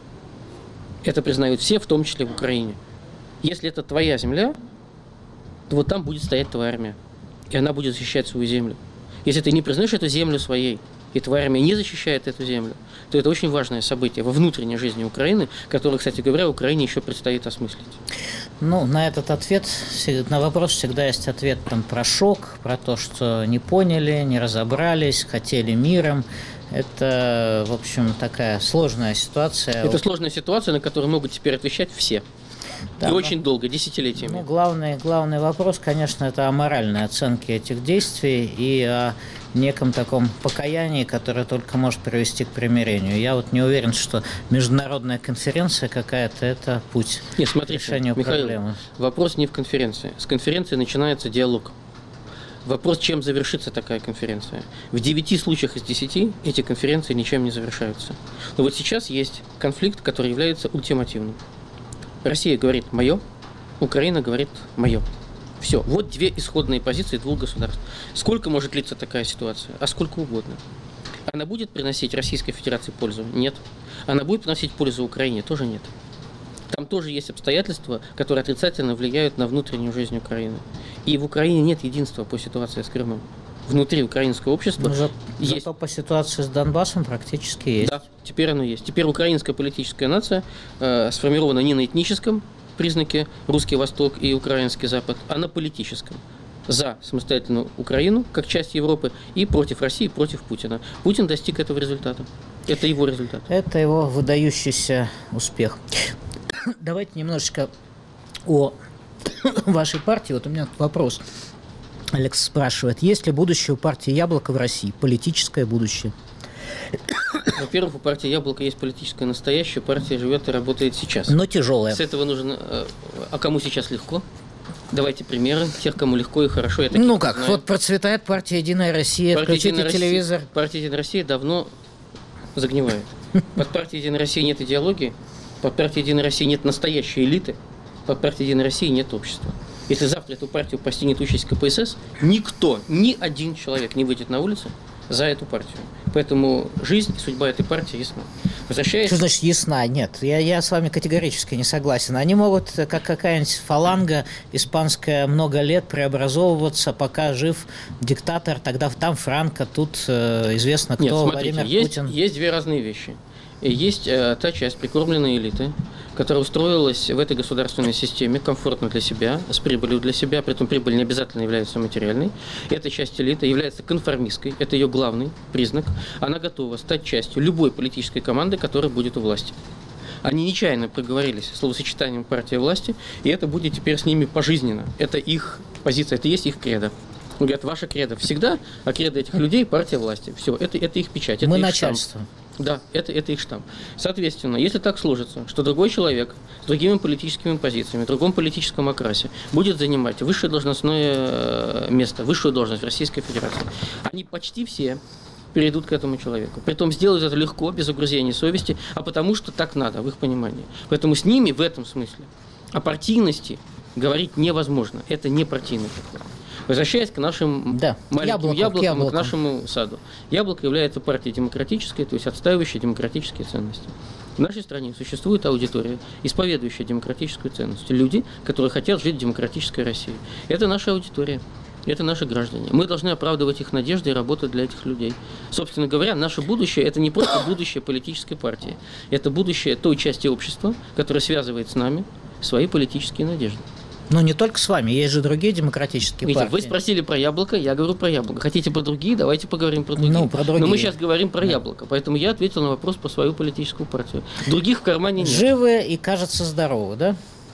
Это признают все, в том числе в Украине. Если это твоя земля, то вот там будет стоять твоя армия. И она будет защищать свою землю. Если ты не признаешь эту землю своей, и твоя армия не защищает эту землю, то это очень важное событие во внутренней жизни Украины, которое, кстати говоря, Украине еще предстоит осмыслить. Ну, на этот ответ, на вопрос всегда есть ответ там, про шок, про то, что не поняли, не разобрались, хотели миром. Это, в общем, такая сложная ситуация. Это сложная ситуация, на которую могут теперь отвечать все. Да, и очень долго, десятилетиями. Ну, главный, главный вопрос, конечно, это о моральной оценке этих действий и о неком таком покаянии, которое только может привести к примирению. Я вот не уверен, что международная конференция какая-то – это путь Нет, смотрите, к решению Михаил, проблемы. Вопрос не в конференции. С конференции начинается диалог. Вопрос, чем завершится такая конференция. В девяти случаях из десяти эти конференции ничем не завершаются. Но вот сейчас есть конфликт, который является ультимативным. Россия говорит «моё», Украина говорит «моё». Все. Вот две исходные позиции двух государств. Сколько может длиться такая ситуация? А сколько угодно. Она будет приносить Российской Федерации пользу? Нет. Она будет приносить пользу Украине? Тоже нет. Там тоже есть обстоятельства, которые отрицательно влияют на внутреннюю жизнь Украины. И в Украине нет единства по ситуации с Крымом. Внутри украинского общества за, есть... Зато по ситуации с Донбассом практически есть. Да, теперь оно есть. Теперь украинская политическая нация э, сформирована не на этническом признаке русский Восток и украинский Запад, а на политическом. За самостоятельную Украину, как часть Европы, и против России, против Путина. Путин достиг этого результата. Это его результат. Это его выдающийся успех. Давайте немножечко о вашей партии. Вот у меня вопрос. Алекс спрашивает, есть ли будущее у партии «Яблоко» в России? Политическое будущее? Во-первых, у партии «Яблоко» есть политическое настоящее. Партия живет и работает сейчас. Но тяжелая. С этого нужно... А кому сейчас легко? Давайте примеры тех, кому легко и хорошо. Я ну как, знаю. Вот процветает партия «Единая Россия», партия включите Единая телевизор. Россия, партия «Единая Россия» давно загнивает. Под партией «Единая Россия» нет идеологии, под партией «Единая Россия» нет настоящей элиты, под партией «Единая Россия» нет общества. Если завтра эту партию постигнет участь ка пэ эс эс, никто, ни один человек не выйдет на улицу за эту партию. Поэтому жизнь и судьба этой партии ясна. Возвращаясь... Что значит ясна? Нет, я, я с вами категорически не согласен. Они могут, как какая-нибудь фаланга испанская, много лет преобразовываться, пока жив диктатор, тогда там Франко, тут э, известно кто, Нет, смотрите, Владимир есть, Путин. Есть две разные вещи. Есть э, та часть прикормленной элиты, которая устроилась в этой государственной системе комфортно для себя, с прибылью для себя, при этом прибыль не обязательно является материальной. Эта часть элиты является конформистской, это ее главный признак. Она готова стать частью любой политической команды, которая будет у власти. Они нечаянно проговорились словосочетанием партия власти, и это будет теперь с ними пожизненно. Это их позиция, это есть их кредо. Говорят, ваша кредо всегда, а кредо этих людей – партия власти. Все, это, это их печать, это Мы их начальство. штамп. Да, это, это их штамп. Соответственно, если так сложится, что другой человек с другими политическими позициями, в другом политическом окрасе будет занимать высшее должностное место, высшую должность в Российской Федерации, они почти все перейдут к этому человеку. Притом сделают это легко, без угрызений совести, а потому что так надо, в их понимании. Поэтому с ними в этом смысле о партийности говорить невозможно. Это не партийный подход. Возвращаясь к нашим да. маленьким Яблоко, яблокам, к яблокам, к нашему саду. Яблоко является партией демократической, то есть отстаивающей демократические ценности. В нашей стране существует аудитория, исповедующая демократическую ценность. Люди, которые хотят жить в демократической России. Это наша аудитория. Это наши граждане. Мы должны оправдывать их надежды и работать для этих людей. Собственно говоря, наше будущее – это не просто будущее политической партии. Это будущее той части общества, которая связывает с нами свои политические надежды. Ну, не только с вами, есть же другие демократические Видите, партии. вы спросили про яблоко, я говорю про яблоко. Хотите про другие, давайте поговорим про другие. Ну, про другие. Но мы сейчас говорим про да. яблоко, поэтому я ответил на вопрос про свою политическую партию. Других в кармане нет. Живы и, кажется, здоровы, да?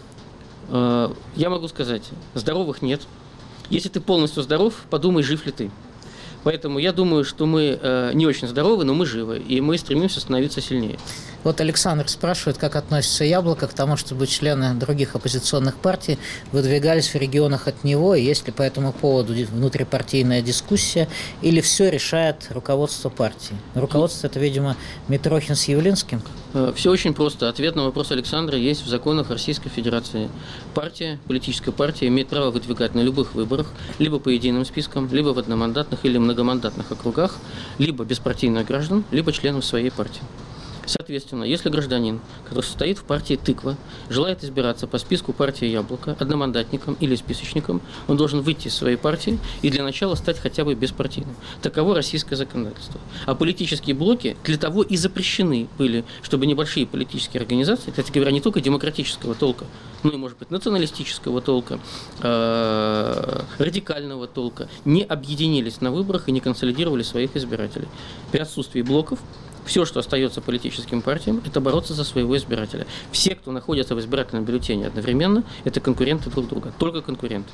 Я могу сказать, здоровых нет. Если ты полностью здоров, подумай, жив ли ты. Поэтому я думаю, что мы э, не очень здоровы, но мы живы, и мы стремимся становиться сильнее. Вот Александр спрашивает, как относится Яблоко к тому, чтобы члены других оппозиционных партий выдвигались в регионах от него, и есть ли по этому поводу внутрипартийная дискуссия, или все решает руководство партии? Руководство – это, видимо, Митрохин с Явлинским? Все очень просто. Ответ на вопрос Александра есть в законах Российской Федерации. Партия, политическая партия имеет право выдвигать на любых выборах, либо по единым спискам, либо в одномандатных или многомандатных округах, либо беспартийных граждан, либо членов своей партии. Соответственно, если гражданин, который состоит в партии «Тыква», желает избираться по списку партии «Яблоко» одномандатником или списочником, он должен выйти из своей партии и для начала стать хотя бы беспартийным. Таково российское законодательство. А политические блоки для того и запрещены были, чтобы небольшие политические организации, кстати говоря, не только демократического толка, но и, может быть, националистического толка, радикального толка, не объединились на выборах и не консолидировали своих избирателей. При отсутствии блоков все, что остается политическим партиям, это бороться за своего избирателя. Все, кто находится в избирательном бюллетене одновременно, это конкуренты друг друга, только конкуренты.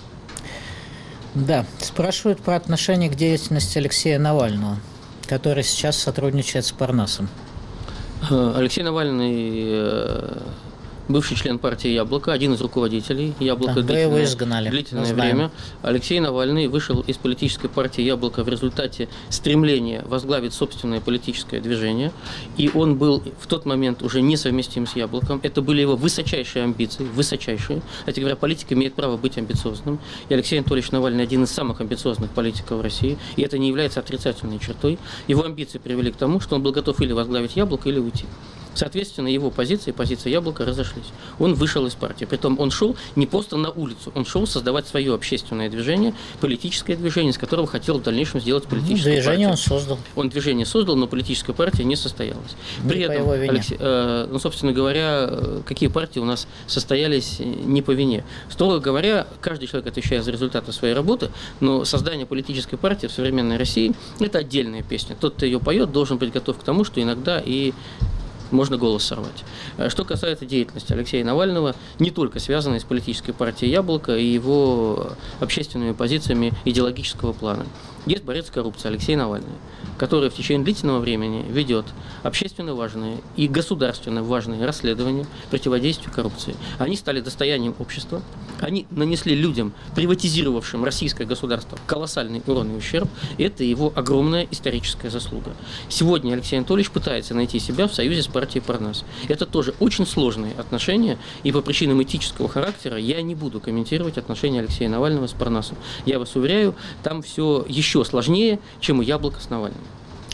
Да, спрашивают про отношение к деятельности Алексея Навального, который сейчас сотрудничает с Парнасом. Алексей Навальный бывший член партии «Яблоко», один из руководителей «Яблока» да, его изгнали. длительное время. Алексей Навальный вышел из политической партии «Яблоко» в результате стремления возглавить собственное политическое движение, и он был в тот момент уже несовместим с «Яблоком». Это были его высочайшие амбиции, высочайшие. Кстати говоря, политик имеет право быть амбициозным, и Алексей Анатольевич Навальный один из самых амбициозных политиков в России, и это не является отрицательной чертой. Его амбиции привели к тому, что он был готов или возглавить «Яблоко», или уйти. Соответственно, его позиция и позиция «Яблока» разошлись. Он вышел из партии. Притом он шел не просто на улицу, он шел создавать свое общественное движение, политическое движение, из которого хотел в дальнейшем сделать политическую движение партию. он создал. Он движение создал, но политическая партия не состоялась. При не этом, Алексей, э, ну, собственно говоря, какие партии у нас состоялись не по вине. Строго говоря, каждый человек отвечает за результаты своей работы, но создание политической партии в современной России – это отдельная песня. Тот, кто ее поет, должен быть готов к тому, что иногда и можно голос сорвать. Что касается деятельности Алексея Навального, не только связанной с политической партией «Яблоко» и его общественными позициями идеологического плана. Есть борец с коррупцией Алексей Навальный, который в течение длительного времени ведет общественно важные и государственно важные расследования противодействию коррупции. Они стали достоянием общества, они нанесли людям, приватизировавшим российское государство, колоссальный урон и ущерб. Это его огромная историческая заслуга. Сегодня Алексей Анатольевич пытается найти себя в союзе с партией Парнас. Это тоже очень сложные отношения, и по причинам этического характера я не буду комментировать отношения Алексея Навального с Парнасом. Я вас уверяю, там все еще сложнее, чем у «Яблока» с Навальным.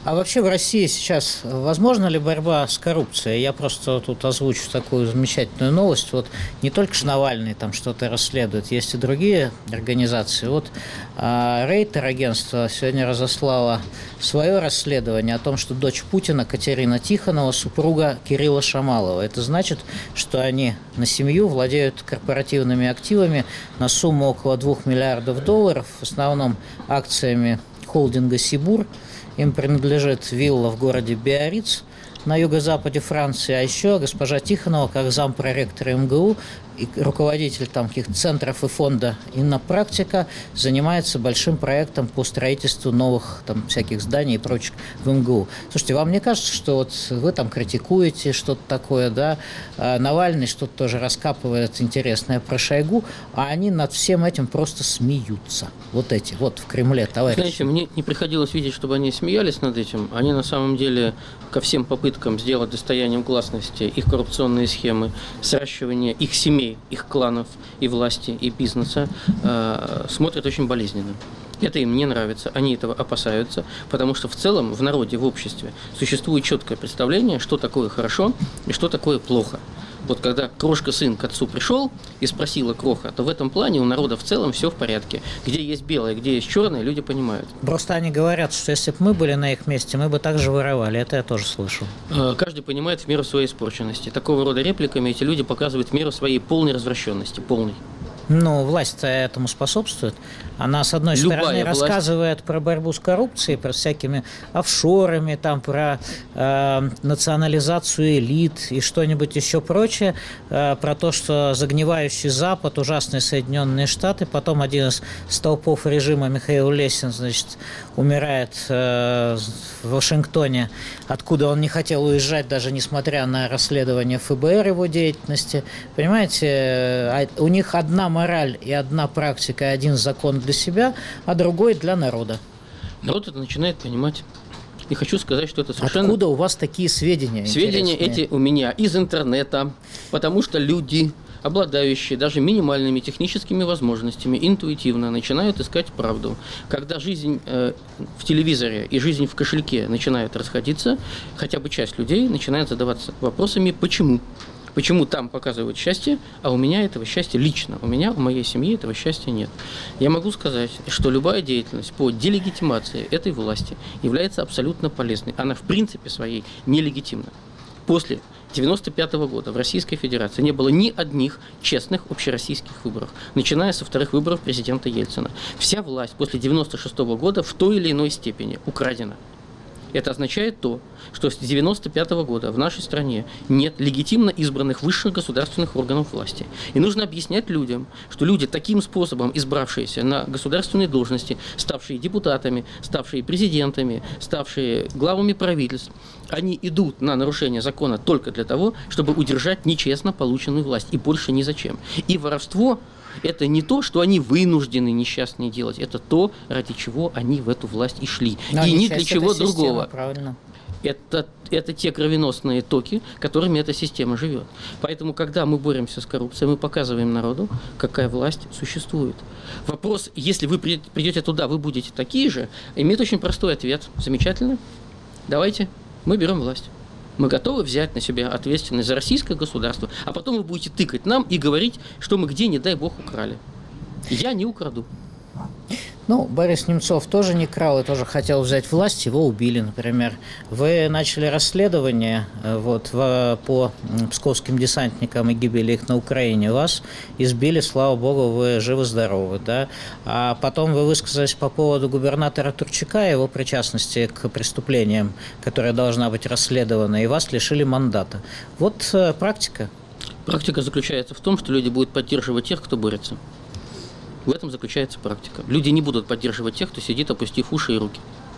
А вообще в России сейчас возможна ли борьба с коррупцией? Я просто тут озвучу такую замечательную новость. Вот не только ж Навальный там что-то расследует, есть и другие организации. Вот а, Рейтер агентство сегодня разослало свое расследование о том, что дочь Путина Катерина Тихонова, супруга Кирилла Шамалова. Это значит, что они на семью владеют корпоративными активами на сумму около двух миллиардов долларов, в основном акциями холдинга «Сибур». Им принадлежит вилла в городе Биарриц на юго-западе Франции, а еще госпожа Тихонова, как зампроректора эм гэ у и руководитель там каких-то центров и фонда «Иннопрактика», занимается большим проектом по строительству новых там всяких зданий и прочих в эм гэ у. Слушайте, вам не кажется, что вот вы там критикуете что-то такое, да, а Навальный что-то тоже раскапывает интересное про Шойгу, а они над всем этим просто смеются? Вот эти, вот в Кремле, товарищи. Знаете, мне не приходилось видеть, чтобы они смеялись над этим. Они на самом деле ко всем попыткам сделать достоянием гласности их коррупционные схемы, сращивание их семей, их кланов, и власти, и бизнеса э, смотрят очень болезненно. Это им не нравится, они этого опасаются, потому что в целом в народе, в обществе существует четкое представление, что такое хорошо и что такое плохо. Вот когда крошка-сын к отцу пришел и спросила кроха, то в этом плане у народа в целом все в порядке. Где есть белое, где есть черное, люди понимают. Просто они говорят, что если бы мы были на их месте, мы бы также воровали. Это я тоже слышу. Каждый понимает в меру своей испорченности. Такого рода репликами эти люди показывают в меру своей полной развращенности, полной. Ну, власть-то этому способствует. Она, с одной Любая стороны, власть рассказывает про борьбу с коррупцией, про всякими офшорами, там, про э, национализацию элит и что-нибудь еще прочее, э, про то, что загнивающий Запад, ужасные Соединенные Штаты, потом один из столпов режима Михаил Лесин, значит, умирает э, в Вашингтоне, откуда он не хотел уезжать, даже несмотря на расследование эф бэ эр его деятельности. Понимаете, у них одна мораль и одна практика, и один закон для себя, а другой для народа. Народ это начинает понимать. И хочу сказать, что это совершенно... Откуда у вас такие сведения? Сведения интересные? эти у меня из интернета, потому что люди, обладающие даже минимальными техническими возможностями, интуитивно начинают искать правду. Когда жизнь э, в телевизоре и жизнь в кошельке начинают расходиться, хотя бы часть людей начинает задаваться вопросами «почему?». Почему там показывают счастье, а у меня этого счастья лично, у меня, у моей семьи этого счастья нет. Я могу сказать, что любая деятельность по делегитимации этой власти является абсолютно полезной. Она в принципе своей нелегитимна. После девяносто пятого года в Российской Федерации не было ни одних честных общероссийских выборов, начиная со вторых выборов президента Ельцина. Вся власть после девяносто шестого года в той или иной степени украдена. Это означает то, что с девяносто пятого года в нашей стране нет легитимно избранных высших государственных органов власти. И нужно объяснять людям, что люди, таким способом избравшиеся на государственные должности, ставшие депутатами, ставшие президентами, ставшие главами правительств, они идут на нарушение закона только для того, чтобы удержать нечестно полученную власть, и больше ни зачем. И воровство – это не то, что они вынуждены несчастные делать, это то, ради чего они в эту власть и шли. Но и ни для чего система, другого. Правильно. Это, это те кровеносные токи, которыми эта система живет. Поэтому, когда мы боремся с коррупцией, мы показываем народу, какая власть существует. Вопрос, если вы придете туда, вы будете такие же, имеет очень простой ответ. Замечательно. Давайте, мы берем власть. Мы готовы взять на себя ответственность за российское государство, а потом вы будете тыкать нам и говорить, что мы где, не дай бог, украли. Я не украду. Ну, Борис Немцов тоже не крал и тоже хотел взять власть, его убили, например. Вы начали расследование вот, в, по псковским десантникам и гибели их на Украине. Вас избили, слава богу, вы живы-здоровы, да? А потом вы высказались по поводу губернатора Турчака и его причастности к преступлениям, которая должна быть расследована, и вас лишили мандата. Вот э, практика. Практика заключается в том, что люди будут поддерживать тех, кто борется. В этом заключается практика. Люди не будут поддерживать тех, кто сидит, опустив уши и руки.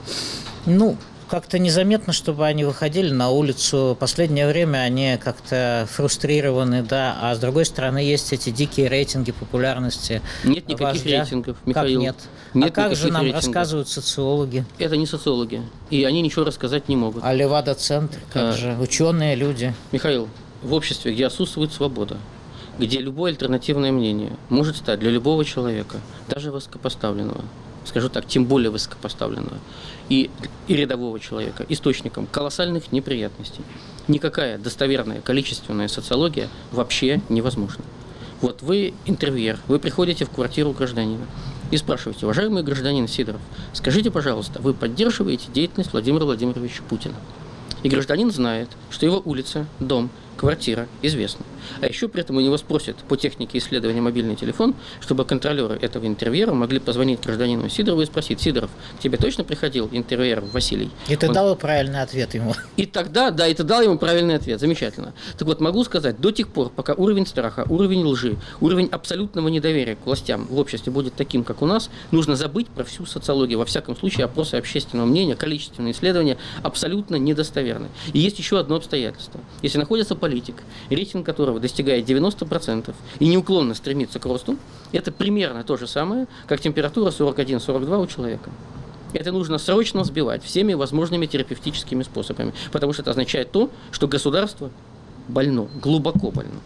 Ну, как-то незаметно, чтобы они выходили на улицу. В последнее время они как-то фрустрированы, да. А с другой стороны, есть эти дикие рейтинги популярности. Нет никаких вождя. рейтингов, Михаил. Как нет? Нет а как же нам рейтингов. Рассказывают социологи? Это не социологи. И они ничего рассказать не могут. А Левада-центр, как а, же? Ученые люди. Михаил, в обществе, где отсутствует свобода, где любое альтернативное мнение может стать для любого человека, даже высокопоставленного, скажу так, тем более высокопоставленного, и, и рядового человека, источником колоссальных неприятностей. Никакая достоверная количественная социология вообще невозможна. Вот вы интервьюер, вы приходите в квартиру гражданина и спрашиваете: уважаемый гражданин Сидоров, скажите, пожалуйста, вы поддерживаете деятельность Владимира Владимировича Путина? И гражданин знает, что его улица, дом, квартира известна. А еще при этом у него спросят по технике исследования мобильный телефон, чтобы контролеры этого интервьюера могли позвонить гражданину Сидорову и спросить: Сидоров, к тебе точно приходил интервьюер Василий? И ты Он... дал правильный ответ ему. И тогда, да, и ты дал ему правильный ответ. Замечательно. Так вот, могу сказать, до тех пор, пока уровень страха, уровень лжи, уровень абсолютного недоверия к властям в обществе будет таким, как у нас, нужно забыть про всю социологию. Во всяком случае, опросы общественного мнения, количественные исследования абсолютно недостоверны. И есть еще одно обстоятельство. Если находится политик, рейтинг которого достигает девяносто процентов и неуклонно стремится к росту, это примерно то же самое, как температура сорок один — сорок два у человека. Это нужно срочно сбивать всеми возможными терапевтическими способами, потому что это означает то, что государство больно, глубоко больно.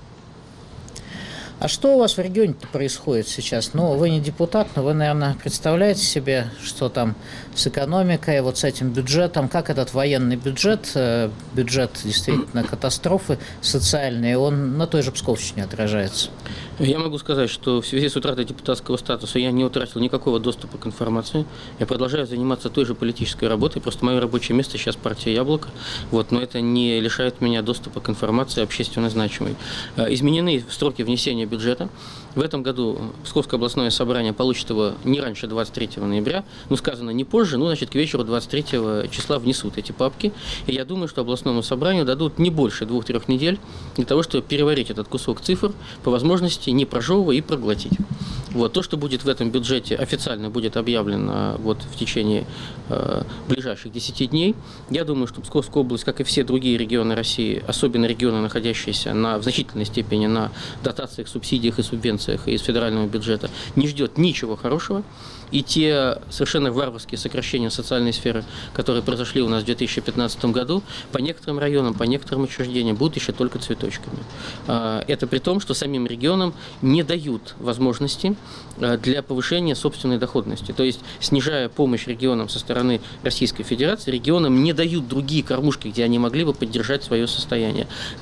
А что у вас в регионе происходит сейчас? Ну, вы не депутат, но вы, наверное, представляете себе, что там с экономикой, вот с этим бюджетом, как этот военный бюджет, бюджет действительно катастрофы социальные, он на той же Псковщине отражается? Я могу сказать, что в связи с утратой депутатского статуса я не утратил никакого доступа к информации. Я продолжаю заниматься той же политической работой, просто мое рабочее место сейчас партия «Яблоко», вот, но это не лишает меня доступа к информации общественно значимой. Изменены сроки внесения бюджета. В этом году Псковское областное собрание получит его не раньше двадцать третьего ноября, ну, сказано не позже, ну, значит, к вечеру двадцать третьего числа внесут эти папки, и я думаю, что областному собранию дадут не больше двух-трех недель для того, чтобы переварить этот кусок цифр, по возможности не прожевывая и проглотить. Вот, то, что будет в этом бюджете, официально будет объявлено вот в течение э, ближайших десяти дней. Я думаю, что Псковская область, как и все другие регионы России, особенно регионы, находящиеся на, в значительной степени на дотациях, субсидиях и субвенциях из федерального бюджета, не ждет ничего хорошего. И те совершенно варварские сокращения социальной сферы, которые произошли у нас в две тысячи пятнадцатом году, по некоторым районам, по некоторым учреждениям будут еще только цветочками. Это при том, что самим регионам не дают возможности для повышения собственной доходности. То есть, снижая помощь регионам со стороны Российской Федерации, регионам не дают другие кормушки, где они могли бы поддержать свое состояние.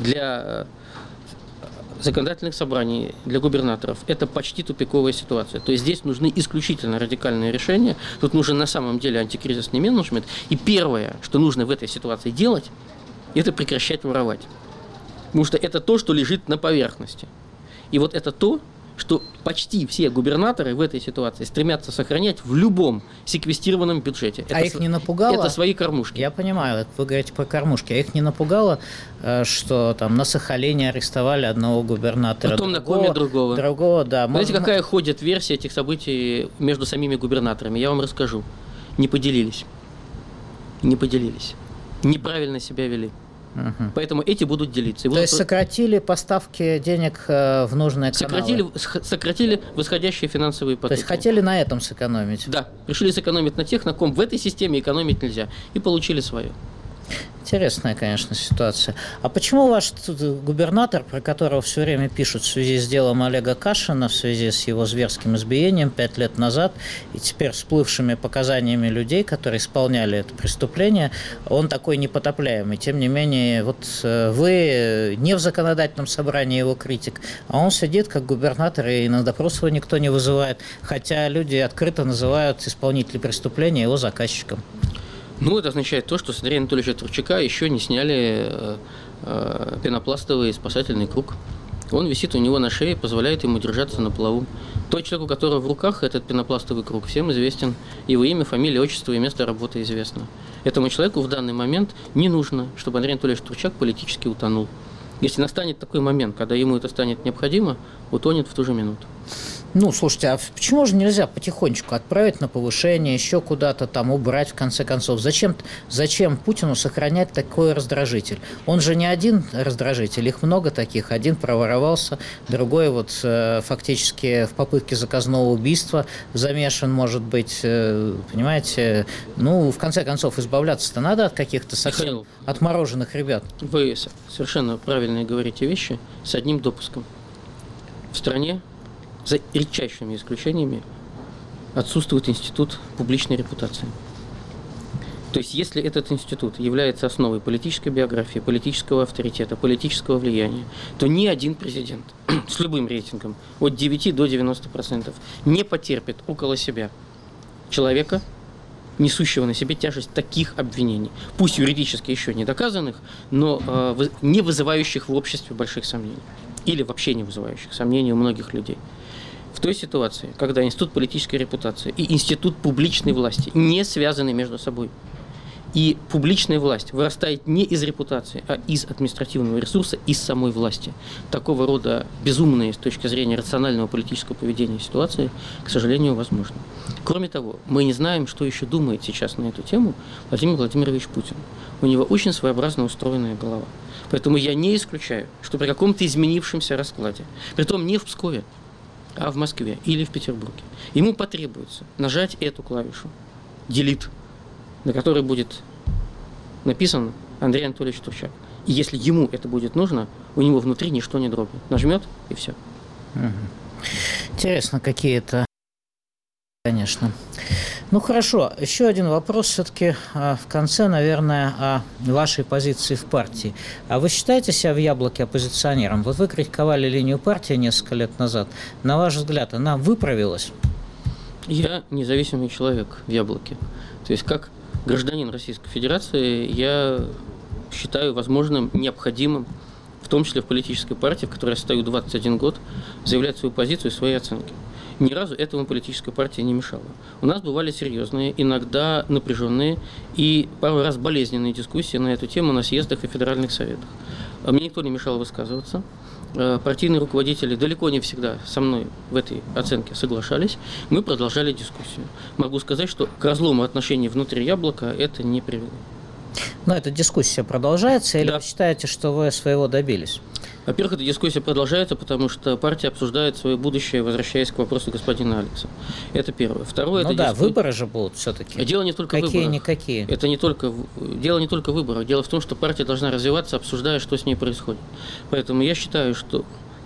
Для законодательных собраний, для губернаторов это почти тупиковая ситуация. То есть здесь нужны исключительно радикальные решения, тут нужен на самом деле антикризисный менеджмент. И первое, что нужно в этой ситуации делать, это прекращать воровать. Потому что это то, что лежит на поверхности. И вот это то, что почти все губернаторы в этой ситуации стремятся сохранять в любом секвестированном бюджете. А это их не напугало? Это свои кормушки. Я понимаю, вы говорите про кормушки. А их не напугало, что там на Сахалине арестовали одного губернатора, потом другого, на коме другого. другого, да. Знаете, Можно... какая ходит версия этих событий между самими губернаторами? Я вам расскажу. Не поделились. Не поделились. Неправильно себя вели. Угу. Поэтому эти будут делиться. То будут... есть сократили поставки денег в нужные сократили, каналы? Сократили восходящие финансовые потоки. То есть хотели на этом сэкономить? Да. Решили сэкономить на тех, на ком в этой системе экономить нельзя. И получили свое. Интересная, конечно, ситуация. А почему ваш губернатор, про которого все время пишут в связи с делом Олега Кашина, в связи с его зверским избиением пять лет назад, и теперь всплывшими показаниями людей, которые исполняли это преступление, он такой непотопляемый? Тем не менее, вот вы не в законодательном собрании его критик, а он сидит как губернатор, и на допрос его никто не вызывает, хотя люди открыто называют исполнителей преступления его заказчиком. Ну, это означает то, что с Андрея Анатольевича Турчака еще не сняли э, э, пенопластовый спасательный круг. Он висит у него на шее, позволяет ему держаться на плаву. Тот человек, у которого в руках этот пенопластовый круг, всем известен. Его имя, фамилия, отчество и место работы известно. Этому человеку в данный момент не нужно, чтобы Андрей Анатольевич Турчак политически утонул. Если настанет такой момент, когда ему это станет необходимо, утонет в ту же минуту. Ну, слушайте, а почему же нельзя потихонечку отправить на повышение, еще куда-то там убрать, в конце концов? Зачем, зачем Путину сохранять такой раздражитель? Он же не один раздражитель, их много таких. Один проворовался, другой вот э, фактически в попытке заказного убийства замешан, может быть, э, понимаете? Ну, в конце концов, избавляться-то надо от каких-то совсем Михаил, отмороженных ребят. Вы совершенно правильно говорите вещи с одним допуском. В стране, за редчайшими исключениями, отсутствует институт публичной репутации. То есть, если этот институт является основой политической биографии, политического авторитета, политического влияния, то ни один президент с любым рейтингом от девяти до девяноста процентов не потерпит около себя человека, несущего на себе тяжесть таких обвинений, пусть юридически еще не доказанных, но э, не вызывающих в обществе больших сомнений, или вообще не вызывающих сомнений у многих людей. В той ситуации, когда институт политической репутации и институт публичной власти не связаны между собой, и публичная власть вырастает не из репутации, а из административного ресурса, из самой власти. Такого рода безумные с точки зрения рационального политического поведения ситуации, к сожалению, возможно. Кроме того, мы не знаем, что еще думает сейчас на эту тему Владимир Владимирович Путин. У него очень своеобразно устроенная голова. Поэтому я не исключаю, что при каком-то изменившемся раскладе, притом не в Пскове, а в Москве или в Петербурге, ему потребуется нажать эту клавишу «Делит», на которой будет написан Андрей Анатольевич Турчак. И если ему это будет нужно, у него внутри ничто не дрогнет. Нажмет, и все. Интересно, какие-то, конечно. Ну, хорошо. Еще один вопрос все-таки в конце, наверное, о вашей позиции в партии. А вы считаете себя в «Яблоке» оппозиционером? Вот вы критиковали линию партии несколько лет назад. На ваш взгляд, она выправилась? Я независимый человек в «Яблоке». То есть, как гражданин Российской Федерации, я считаю возможным, необходимым, в том числе в политической партии, в которой я стою двадцать один год, заявлять свою позицию и свои оценки. Ни разу этому политическая партия не мешала. У нас бывали серьезные, иногда напряженные и пару раз болезненные дискуссии на эту тему на съездах и федеральных советах. Мне никто не мешал высказываться. Партийные руководители далеко не всегда со мной в этой оценке соглашались. Мы продолжали дискуссию. Могу сказать, что к разлому отношений внутри «Яблока» это не привело. Но эта дискуссия продолжается, или да. Вы считаете, что вы своего добились? Во-первых, эта дискуссия продолжается, потому что партия обсуждает свое будущее, возвращаясь к вопросу господина Алекса. Это первое. Второе, ну это да, диску... выборы же будут все-таки. Дело не только Какие, в выборах. никакие. Это не только... Дело не только в выборах. Дело в том, что партия должна развиваться, обсуждая, что с ней происходит. Поэтому я считаю, что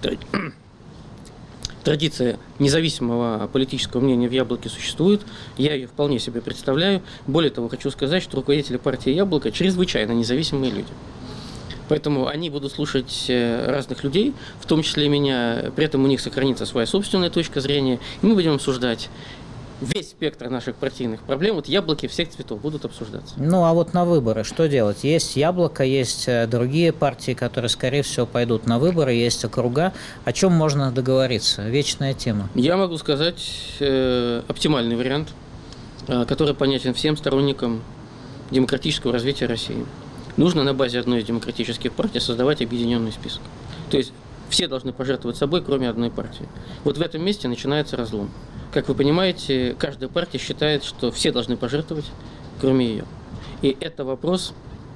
традиция независимого политического мнения в «Яблоке» существует. Я ее вполне себе представляю. Более того, хочу сказать, что руководители партии «Яблоко» чрезвычайно независимые люди. Поэтому они будут слушать разных людей, в том числе и меня. При этом у них сохранится своя собственная точка зрения. И мы будем обсуждать весь спектр наших партийных проблем. Вот «Яблоки» всех цветов будут обсуждаться. Ну, а вот на выборы что делать? Есть «Яблоко», есть другие партии, которые, скорее всего, пойдут на выборы, есть округа. О чем можно договориться? Вечная тема. Я могу сказать э, оптимальный вариант, э, который понятен всем сторонникам демократического развития России. Нужно на базе одной из демократических партий создавать объединенный список. То есть все должны пожертвовать собой, кроме одной партии. Вот в этом месте начинается разлом. Как вы понимаете, каждая партия считает, что все должны пожертвовать, кроме ее. И это вопрос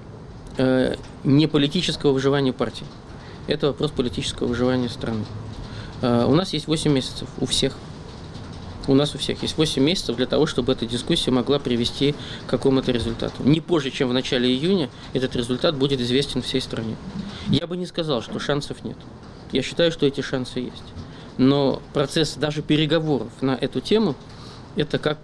э, не политического выживания партии, это вопрос политического выживания страны. Э, у нас есть восемь месяцев, у всех. У нас у всех есть восемь месяцев для того, чтобы эта дискуссия могла привести к какому-то результату. Не позже, чем в начале июня, этот результат будет известен всей стране. Я бы не сказал, что шансов нет. Я считаю, что эти шансы есть. Но процесс даже переговоров на эту тему – это как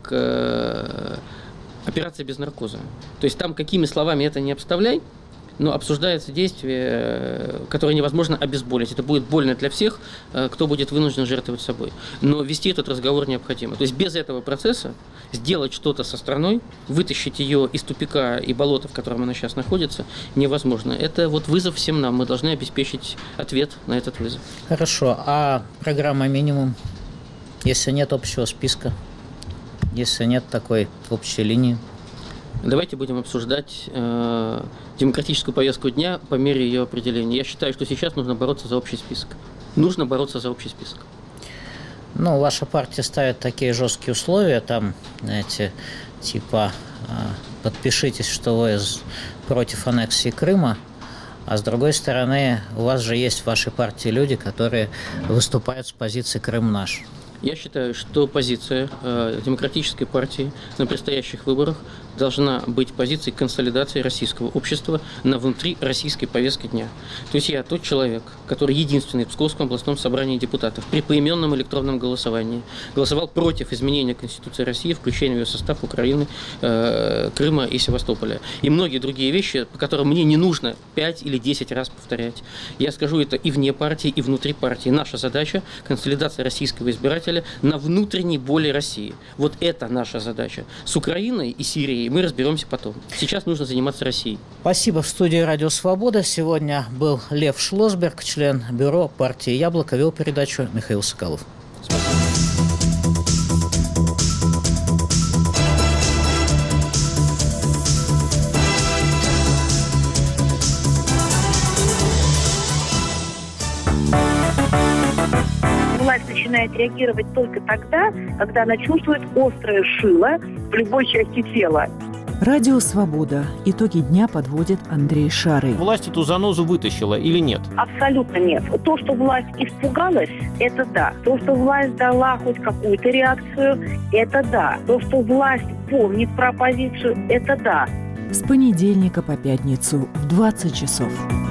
э, операция без наркоза. То есть там какими словами это не обставляй, но обсуждается действие, которое невозможно обезболить. Это будет больно для всех, кто будет вынужден жертвовать собой. Но вести этот разговор необходимо. То есть без этого процесса сделать что-то со страной, вытащить ее из тупика и болота, в котором она сейчас находится, невозможно. Это вот вызов всем нам. Мы должны обеспечить ответ на этот вызов. Хорошо. А программа «Минимум», если нет общего списка, если нет такой общей линии? Давайте будем обсуждать э, демократическую повестку дня по мере ее определения. Я считаю, что сейчас нужно бороться за общий список. Нужно бороться за общий список. Ну, ваша партия ставит такие жесткие условия, там, знаете, типа, э, подпишитесь, что вы против аннексии Крыма, а с другой стороны, у вас же есть в вашей партии люди, которые выступают с позиции «Крым наш». Я считаю, что позиция э, демократической партии на предстоящих выборах должна быть позиция консолидации российского общества на внутри российской повестки дня. То есть я тот человек, который единственный в Псковском областном собрании депутатов при поименном электронном голосовании голосовал против изменения Конституции России, включения в ее состав Украины, э, Крыма и Севастополя. И многие другие вещи, по которым мне не нужно пять или десять раз повторять. Я скажу это и вне партии, и внутри партии. Наша задача – консолидация российского избирателя на внутренней боли России. Вот это наша задача. С Украиной и Сирией мы разберемся потом. Сейчас нужно заниматься Россией. Спасибо. В студии «Радио Свобода» сегодня был Лев Шлосберг, член бюро партии «Яблоко», вел передачу Михаил Соколов. Власть начинает реагировать только тогда, когда она чувствует острое шило в любой части тела. Радио «Свобода». Итоги дня подводит Андрей Шарый. Власть эту занозу вытащила или нет? Абсолютно нет. То, что власть испугалась, это да. То, что власть дала хоть какую-то реакцию, это да. То, что власть помнит про оппозицию, это да. С понедельника по пятницу в двадцать часов.